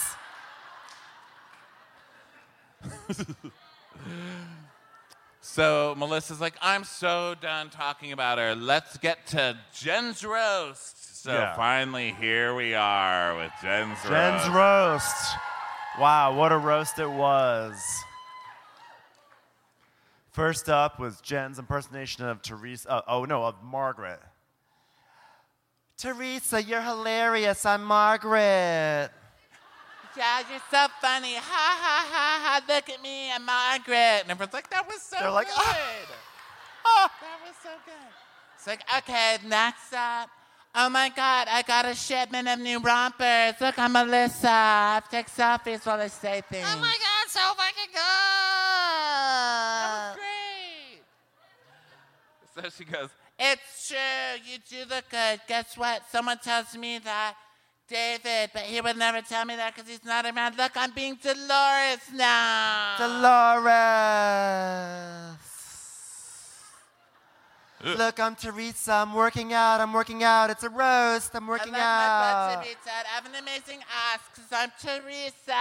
So Melissa's like, I'm so done talking about her. Let's get to Jen's roast. So finally, here we are with Jen's roast. Jen's roast. Wow, what a roast it was. First up was Jen's impersonation of Teresa. Of Margaret. Teresa, you're hilarious. I'm Margaret. Yeah, you're so funny. Ha, ha, ha, ha. Look at me, I'm Margaret. And everyone's like, that was so They're like, good. ah. That was so good. It's like, okay, next up. Oh, my God, I got a shipment of new rompers. Look, I'm Melissa. I have to take selfies while I say things. Oh, my God, so fucking good. That was great. So she goes, It's true. You do look good. Guess what? Someone tells me that. David, but he would never tell me that because he's not around. Look, I'm being Dolores now. Dolores. Look, I'm Teresa. I'm working out. It's a roast. I'm working I love out. my butt to be tight. I have an amazing ass because I'm Teresa.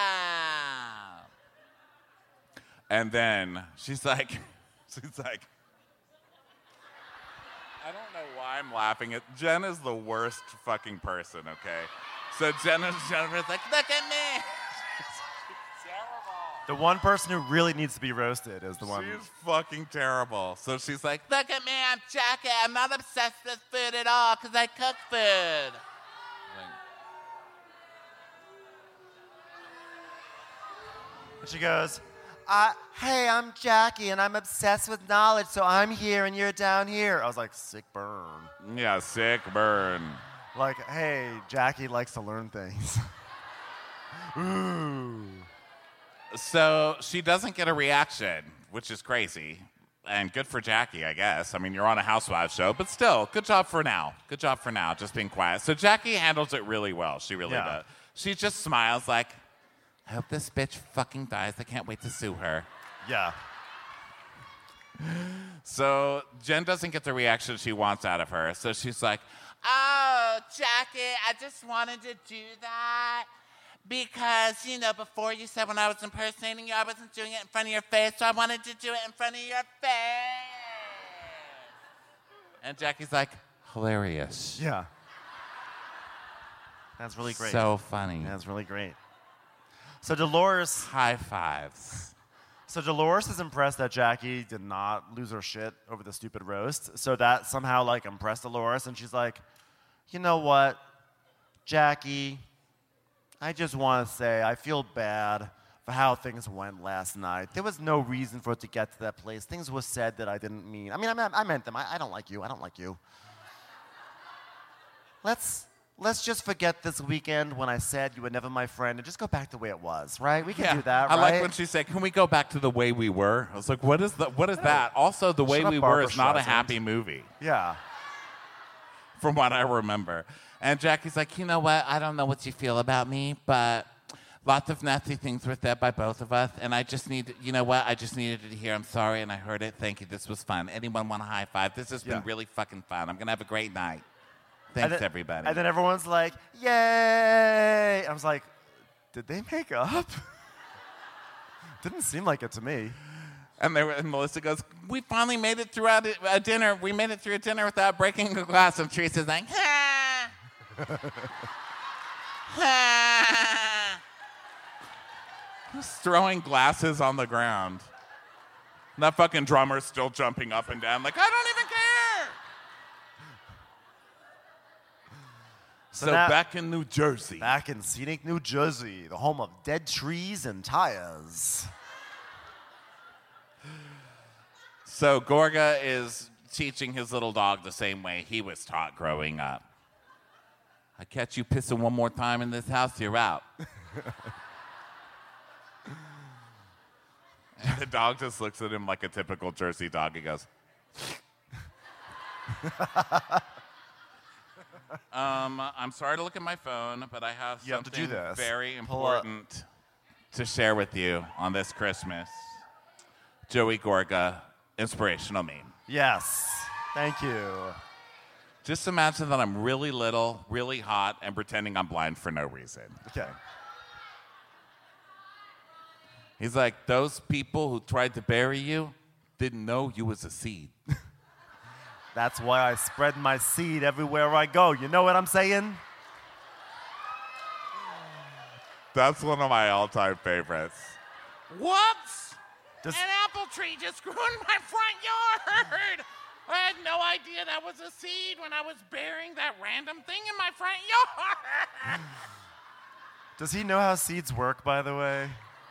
and then she's like, I don't know why I'm laughing. Jen is the worst fucking person, okay? So Jennifer's like, look at me. The one person who really needs to be roasted is the one. She's fucking terrible. So she's like, look at me, I'm Jackie. I'm not obsessed with food at all because I cook food. And she goes, hey, I'm Jackie, and I'm obsessed with knowledge, so I'm here and you're down here. I was like, sick burn. Yeah, sick burn. Like, hey, Jackie likes to learn things. Ooh. So she doesn't get a reaction, which is crazy. And good for Jackie, I guess. I mean, you're on a Housewives show, but still, good job for now. Good job for now, just being quiet. So Jackie handles it really well. She really does. She just smiles like, I hope this bitch fucking dies. I can't wait to sue her. Yeah. So Jen doesn't get the reaction she wants out of her. So she's like, oh, Jackie, I just wanted to do that because, before you said when I was impersonating you, I wasn't doing it in front of your face, so I wanted to do it in front of your face. And Jackie's like, hilarious. Yeah. That's really great. So funny. That's really great. So Dolores... High fives. So Dolores is impressed that Jackie did not lose her shit over the stupid roast. So that somehow, impressed Dolores. And she's like, you know what, Jackie, I just want to say I feel bad for how things went last night. There was no reason for it to get to that place. Things were said that I didn't mean. I meant them. I don't like you. I don't like you. Let's just forget this weekend when I said you were never my friend and just go back the way it was, right? We can do that, right? I like when she said, can we go back to the way we were? I was like, what is that? Also, The Way We Were is not a happy movie. Yeah. From what I remember. And Jackie's like, you know what? I don't know what you feel about me, but lots of nasty things were said by both of us, and I just needed to hear I'm sorry, and I heard it. Thank you. This was fun. Anyone want a high five? This has been really fucking fun. I'm going to have a great night. Thanks, everybody. And then everyone's like, yay! I was like, did they make up? Didn't seem like it to me. And Melissa goes, we finally made it through a dinner. We made it through a dinner without breaking a glass. And Teresa's like, ha! Ha! Just throwing glasses on the ground. And that fucking drummer's still jumping up and down like, I don't even care! So back in New Jersey. Back in scenic New Jersey, the home of dead trees and tires. So Gorga is teaching his little dog the same way he was taught growing up. I catch you pissing one more time in this house, you're out. And the dog just looks at him like a typical Jersey dog. He goes... I'm sorry to look at my phone, but I have something very important to share with you on this Christmas. Joey Gorga, inspirational meme. Yes. Thank you. Just imagine that I'm really little, really hot, and pretending I'm blind for no reason. Okay. He's like, those people who tried to bury you, didn't know you was a seed. That's why I spread my seed everywhere I go. You know what I'm saying? That's one of my all-time favorites. Whoops! An apple tree just grew in my front yard. I had no idea that was a seed when I was burying that random thing in my front yard. Does he know how seeds work, by the way?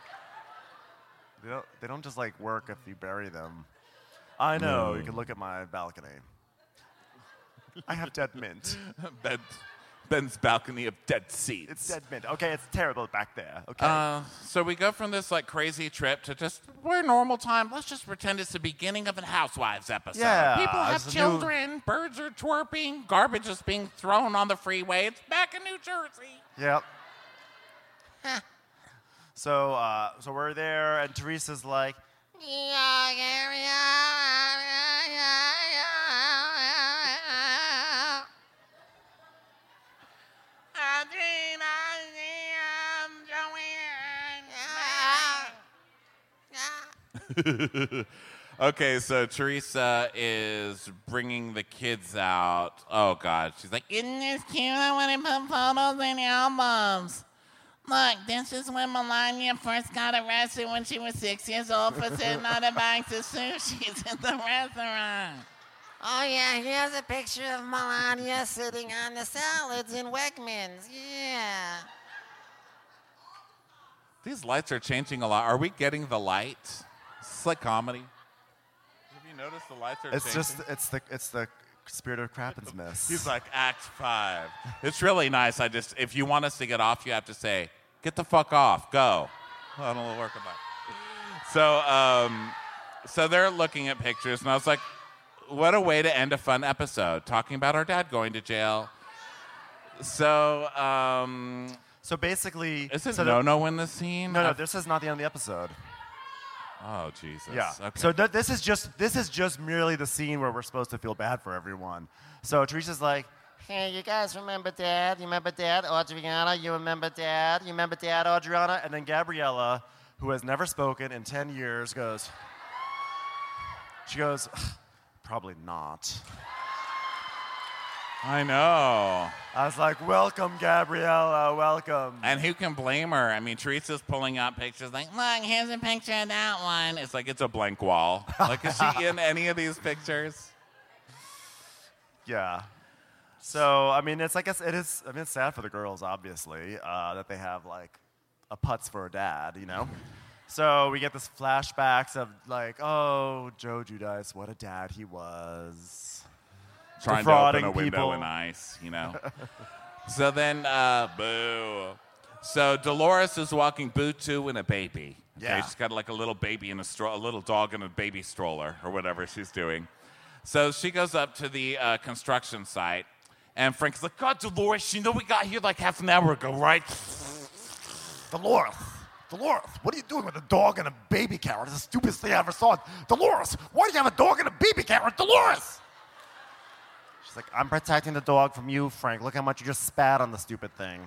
They don't just like work if you bury them. I know. You can look at my balcony. I have dead mint. Ben's balcony of dead seeds. It's dead mint. Okay, it's terrible back there. Okay. So we go from this like crazy trip to just, we're normal time. Let's just pretend it's the beginning of a Housewives episode. Yeah. People have children, birds are twerping, garbage is being thrown on the freeway. It's back in New Jersey. Yep. So we're there, and Teresa's like, Okay, so Teresa is bringing the kids out. Oh, God. She's like, Isn't this cute? I want to put photos in albums. Look, this is when Melania first got arrested when she was 6 years old for sitting on a box of sushi at the restaurant. Oh, yeah, here's a picture of Melania sitting on the salads in Wegmans. Yeah. these lights are changing a lot. Are we getting the light? It's like comedy. Have you noticed the lights are changing? It's the spirit of Krappensmith. He's like, Act 5. It's really nice. If you want us to get off, you have to say, get the fuck off, go. I don't know, work on that. So they're looking at pictures, and I was like, what a way to end a fun episode, talking about our dad going to jail. So basically... Is it no-no in this scene? No, this is not the end of the episode. Oh, Jesus. Yeah. Okay. So this is just merely the scene where we're supposed to feel bad for everyone. So Teresa's like, Hey, you guys remember Dad? You remember Dad? Adriana, you remember Dad? You remember Dad, Adriana? And then Gabriella, who has never spoken in 10 years, goes, probably not. I know. I was like, welcome, Gabriella, welcome. And who can blame her? I mean, Teresa's pulling out pictures like, look, here's a picture of that one. It's like it's a blank wall. Like, is she in any of these pictures? Yeah. So, I mean, it's sad for the girls, obviously, that they have, like, a putz for a dad, you know? So we get this flashbacks of, like, oh, Joe Giudice, what a dad he was. Trying to open a window in ice, you know? So then, boo. So Dolores is walking Boo-Too and a baby. Okay? Yeah. She's got, like, a little baby in a little dog in a baby stroller or whatever she's doing. So she goes up to the construction site, and Frank's like, God, Dolores, you know we got here like half an hour ago, right? Dolores, what are you doing with a dog and a baby carrot? It's the stupidest thing I ever saw. Dolores, why do you have a dog and a baby carrot? Dolores! She's like, I'm protecting the dog from you, Frank. Look how much you just spat on the stupid thing.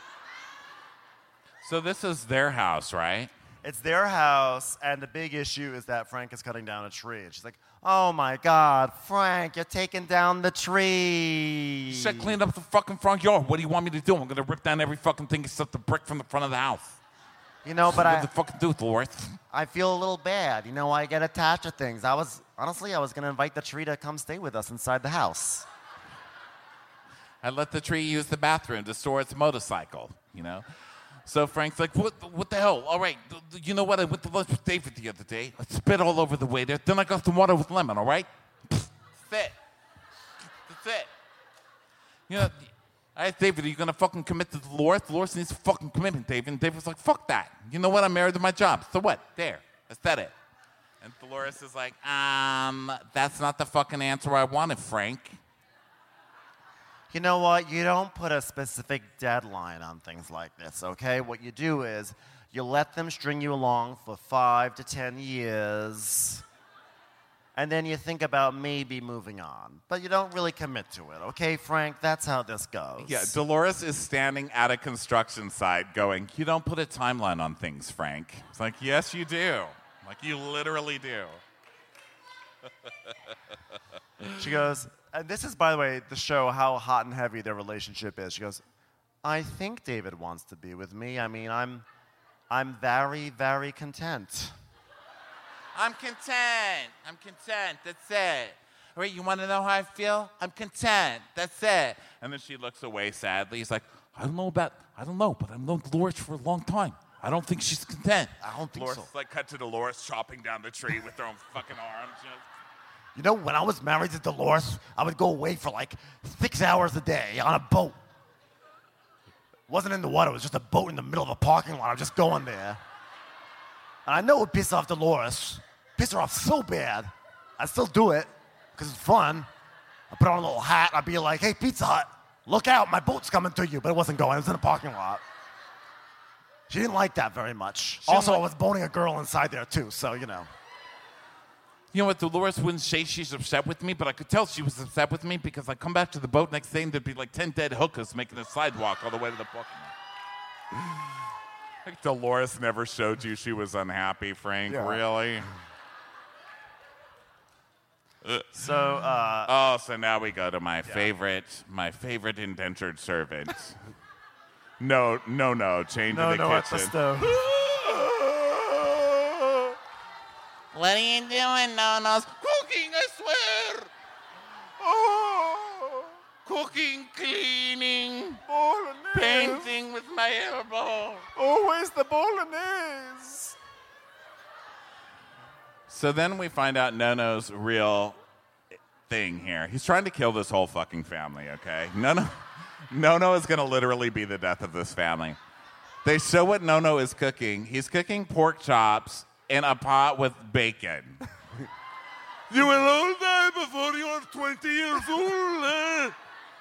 So this is their house, right? It's their house, and the big issue is that Frank is cutting down a tree. And she's like, oh, my God, Frank, you're taking down the tree. You said clean up the fucking front yard. What do you want me to do? I'm going to rip down every fucking thing except the brick from the front of the house. You know, but what the fucking do, Dolores? I feel a little bad. You know, I get attached to things. I was going to invite the tree to come stay with us inside the house. I let the tree use the bathroom to store its motorcycle, you know? So Frank's like, what the hell? All right, you know what? I went to lunch with David the other day. I spit all over the waiter. Then I got some water with lemon, all right? That's it. That's it. You know, I asked David, are you going to fucking commit to Dolores? Dolores needs a fucking commitment, David. And David was like, fuck that. You know what? I'm married to my job. So what? There. I said it. And Dolores is like, that's not the fucking answer I wanted, Frank. You know what? You don't put a specific deadline on things like this, okay? What you do is you let them string you along for 5 to 10 years, and then you think about maybe moving on. But you don't really commit to it, okay, Frank? That's how this goes. Yeah, Dolores is standing at a construction site going, you don't put a timeline on things, Frank. It's like, yes, you do. Like, you literally do. She goes, and this is, by the way, to show how hot and heavy their relationship is. She goes, I think David wants to be with me. I mean, I'm very, very content. I'm content. I'm content. That's it. Wait, you want to know how I feel? I'm content. That's it. And then she looks away sadly. He's like, I don't know, but I've known Dolores for a long time. I don't think she's content. I don't think Dolores, so. like, cut to Dolores chopping down the tree with her own fucking arms. You know? You know, when I was married to Dolores, I would go away for like 6 hours a day on a boat. It wasn't in the water, it was just a boat in the middle of a parking lot. I'm just going there. And I know it would piss off Dolores. Piss her off so bad. I'd still do it, because it's fun. I'd put on a little hat, I'd be like, hey, Pizza Hut, look out, my boat's coming to you. But it wasn't going, it was in a parking lot. She didn't like that very much. Also, I was boning a girl inside there too, so, you know. You know what, Dolores wouldn't say she's upset with me, but I could tell she was upset with me because I come back to the boat next day and there'd be like 10 dead hookers making a sidewalk all the way to the parking lot. Like Dolores never showed you she was unhappy, Frank. Yeah. Really? So, so now we go to my favorite indentured servant. No, change in the kitchen. at the stove. What are you doing, Nonos? Cooking, I swear. Oh, Cooking, cleaning, bolognese. painting with my elbow. Always the bolognese. So then we find out Nono's real thing here. He's trying to kill this whole fucking family, okay? Nono is going to literally be the death of this family. They show what Nono is cooking. He's cooking pork chops in a pot with bacon. You will all die before you are 20 years old. Eh?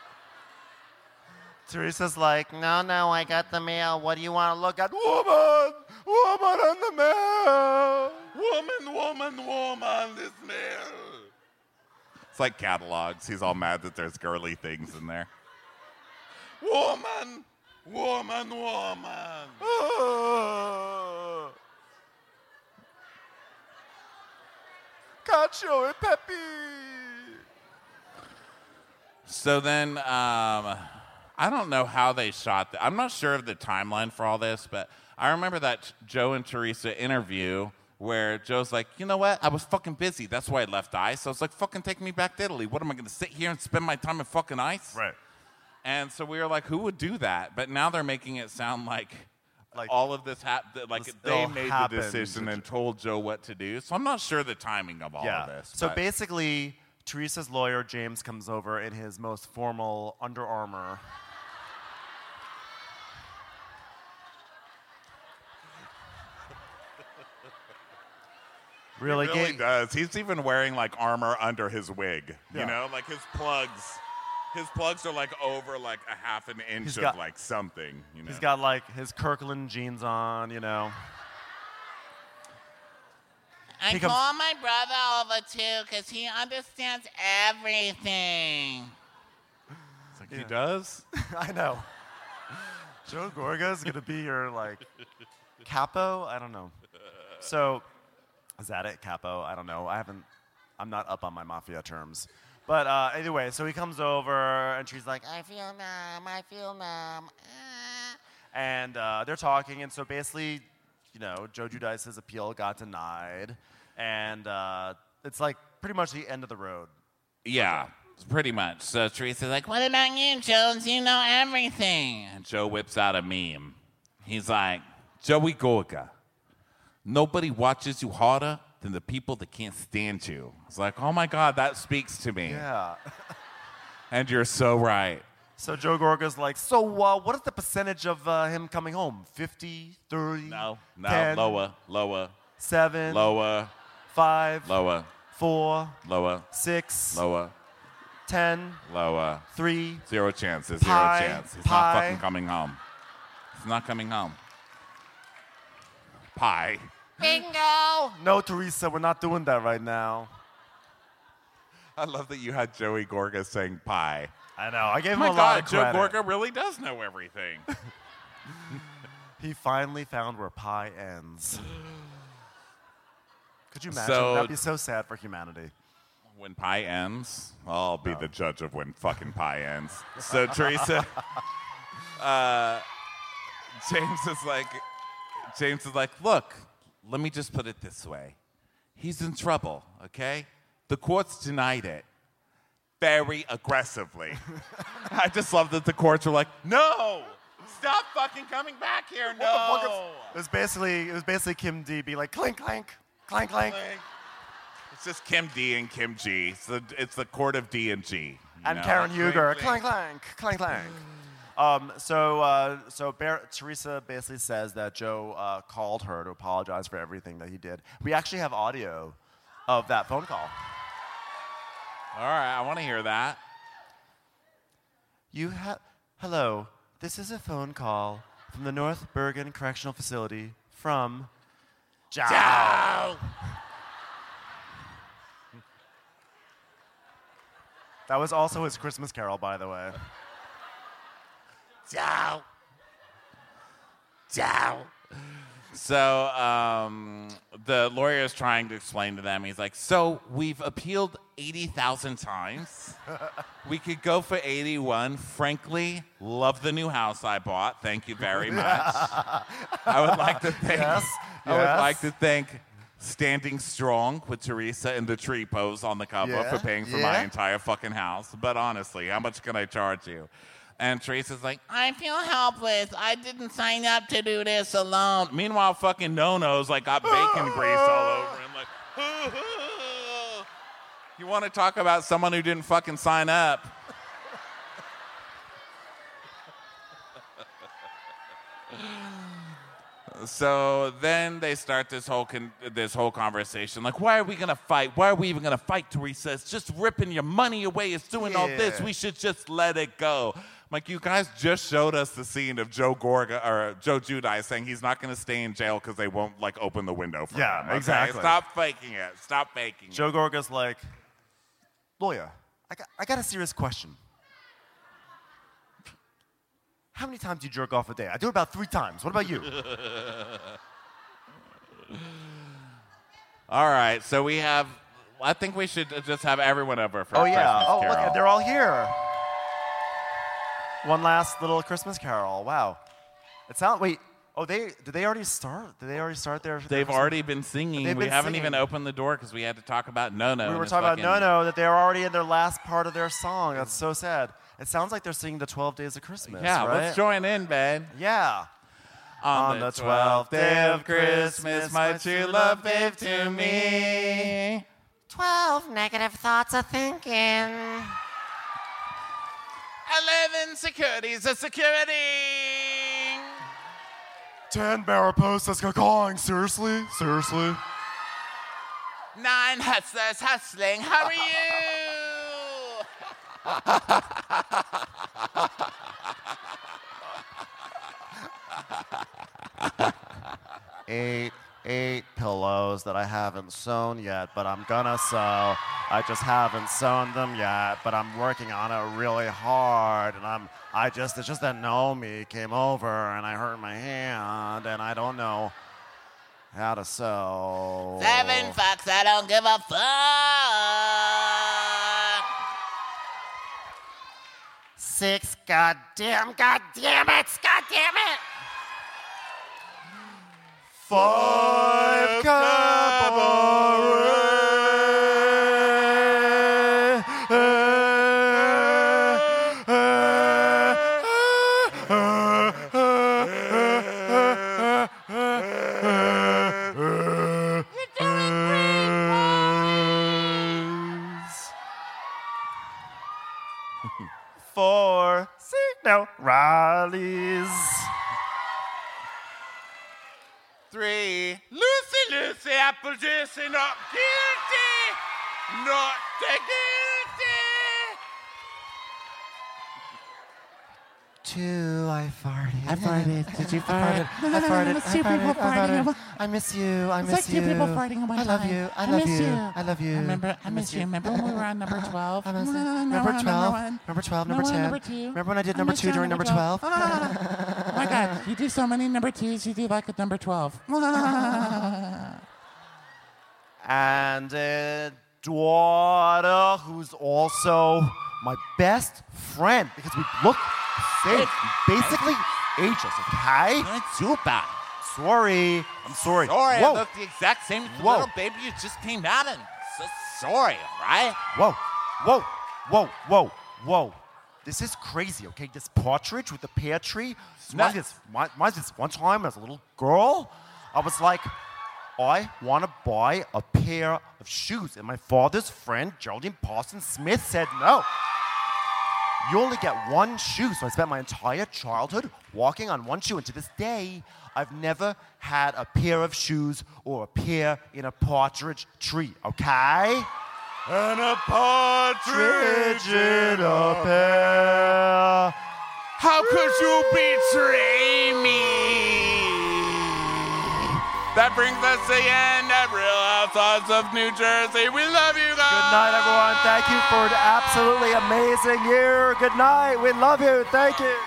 Teresa's like, no, I got the mail. What do you want to look at? Woman on the mail. Woman, this mail. It's like catalogs. He's all mad that there's girly things in there. Woman. Oh. Cacio e Pepe. So then, I don't know how they shot that. I'm not sure of the timeline for all this, but I remember that Joe and Teresa interview where Joe's like, you know what? I was fucking busy. That's why I left ICE. So I was like, fucking take me back to Italy. What, am I going to sit here and spend my time in fucking ICE? Right. And so we were like, who would do that? But now they're making it sound like all of this happened. Like they made the decision and told Joe what to do. So I'm not sure the timing of all of this. So but- basically, Teresa's lawyer, James, comes over in his most formal Under Armour. He really does. He's even wearing like armor under his wig. Yeah. You know, like his plugs are like over like a half an inch He's of got- like something. You know, He's got like his Kirkland jeans on, you know. I He comes- call my brother over too because he understands everything. it's like he does. I know. Joe Gorga's gonna be your like capo. I don't know. So, is that it, capo? I don't know. I'm not up on my mafia terms. But anyway, so he comes over and she's like, I feel numb. And they're talking, and so basically, you know, Joe Giudice's appeal got denied, and it's like pretty much the end of the road. Yeah, pretty much. So Teresa's like, What about you, Jones? You know everything. and Joe whips out a meme. He's like, Joey Gorga, nobody watches you harder than the people that can't stand you. It's like, oh my God, that speaks to me. Yeah. And you're so right. So Joe Gorga's like, so what is the percentage of him coming home? 50, 30, No, 10, lower, 7, lower, 5, lower, 4, lower, 6, lower, 10, lower. 3. Zero chance. He's Pie, not pie. fucking coming home. He's not coming home. Pie. Bingo! No, Teresa, we're not doing that right now. I love that you had Joey Gorga saying pie. I know. I gave him Oh my a lot of God, Joe credit. Gorga really does know everything. He finally found where pie ends. Could you imagine? So- That'd be so sad for humanity. when pie ends, I'll be the judge of when fucking pie ends. So Teresa, James is like, look, let me just put it this way. He's in trouble, okay? The courts denied it very aggressively. I just love that the courts were like, no, stop fucking coming back here, no. It was basically Kim D being like, clink, clank, clank, clank. It's just Kim D and Kim G. It's the court of D and G. And Karen Huger, clank, clank, clank, clank. Teresa basically says that Joe called her to apologize for everything that he did. We actually have audio of that phone call. All right, I want to hear that. Hello, this is a phone call from the North Bergen Correctional Facility from Joe. That was also his Christmas Carol, by the way. Joe. Joe. So the lawyer is trying to explain to them. He's like, so we've appealed 80,000 times. We could go for 81. Frankly, love the new house I bought. Thank you very much. I would like to thank. I would like to thank Standing Strong with Teresa in the tree pose on the cover for paying for my entire fucking house. But honestly, how much can I charge you? And Teresa's like, I feel helpless. I didn't sign up to do this alone. Meanwhile, fucking No-No's like got bacon grease all over him. Like, you want to talk about someone who didn't fucking sign up? So then they start this whole conversation. Like, why are we going to fight? Why are we even going to fight, Teresa? It's just ripping your money away. It's doing all this. We should just let it go. I'm like, you guys just showed us the scene of Joe Giudice saying he's not going to stay in jail because they won't, like, open the window for him. Okay? Exactly. Stop faking it. Stop faking it. Joe Gorga's like, lawyer, I got a serious question. How many times do you jerk off a day? I do it about 3 times. What about you? All right, so I think we should just have everyone over for Christmas Carol. Carol. Look, they're all here. One last little Christmas Carol. Wow. Did they already start? Did they already start their They've already been singing. We haven't even opened the door because we had to talk about No-No. We were talking about No-No, that they're already in their last part of their song. That's so sad. It sounds like they're singing the 12 Days of Christmas, Yeah, right? let's join in, man. Yeah. On the 12th day of Christmas, my true love gave to me 12 negative thoughts of thinking. 11 securities of security. 10 barrel posts that's calling. Seriously? 9 hustlers hustling. Hurry you! 8 pillows that I haven't sewn yet, but I'm gonna sew. I just haven't sewn them yet, but I'm working on it really hard, and it's just that Naomi came over and I hurt my hand, and I don't know how to sew. 7 fucks, I don't give a fuck. 6, goddamn it. 5 cabaret. For signal rallies. 3, Lucy, apple juicy, not guilty, not guilty. 2, I farted. I farted. Did you fart? I farted. It's 2 people farting. I miss you. I It's miss like 2 you. people farting at one I love time. you. I I love miss you. you. I love you. I miss you. Remember when we were on number 12? Number 12. Number 12. Number 10. Number 2. Remember when I did number 2 during number 12? Oh my God, you do so many number 2s. You do like a number 12. And daughter, who's also my best friend because we look the same. We basically ageless, okay? Don't do that. Sorry. I'm sorry. Sorry, Whoa. I look the exact same as the Whoa. little baby you just came out in. So sorry, all right? Whoa. This is crazy, okay? This partridge with the pear tree. Reminds me this one time as a little girl, I was like, I want to buy a pair of shoes. And my father's friend, Geraldine Parsons Smith, said no. You only get one shoe. So I spent my entire childhood walking on one shoe. And to this day, I've never had a pair of shoes or a pear in a partridge tree, okay? And a partridge in a pear. How could you betray me? That brings us to the end of Real Housewives of New Jersey. We love you guys. Good night, everyone. Thank you for an absolutely amazing year. Good night. We love you. Thank you.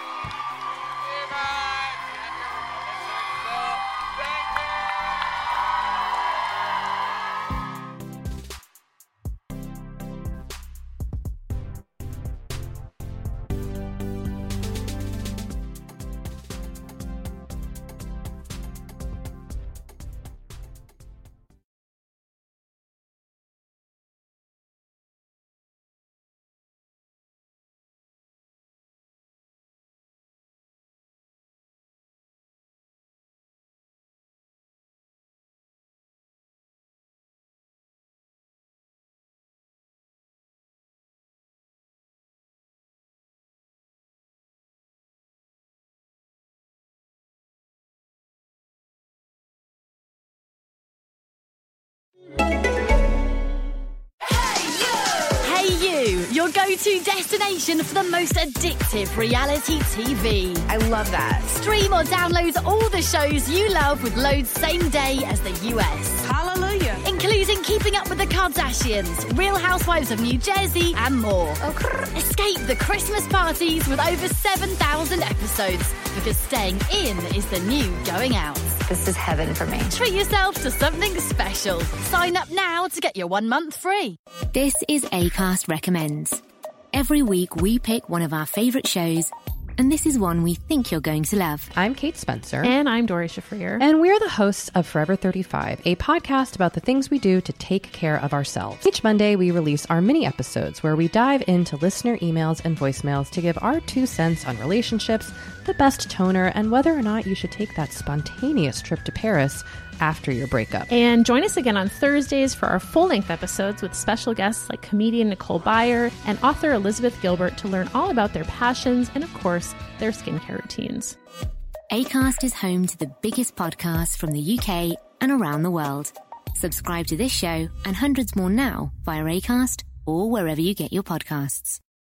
Hey You, your go-to destination for the most addictive reality TV. I love that. Stream or download all the shows you love with loads same day as the US. Hallelujah. Including Keeping Up with the Kardashians, Real Housewives of New Jersey, and more. Escape the Christmas parties with over 7,000 episodes, because staying in is the new going out. This is heaven for me. Treat yourself to something special. Sign up now to get your 1 month free. This is Acast Recommends. Every week we pick one of our favourite shows, and this is one we think you're going to love. I'm Kate Spencer. And I'm Dory Shafrir. And we're the hosts of Forever 35, a podcast about the things we do to take care of ourselves. Each Monday, we release our mini episodes where we dive into listener emails and voicemails to give our 2 cents on relationships, the best toner, and whether or not you should take that spontaneous trip to Paris after your breakup. And join us again on Thursdays for our full-length episodes with special guests like comedian Nicole Byer and author Elizabeth Gilbert to learn all about their passions and, of course, their skincare routines. Acast is home to the biggest podcasts from the UK and around the world. Subscribe to this show and hundreds more now via Acast or wherever you get your podcasts.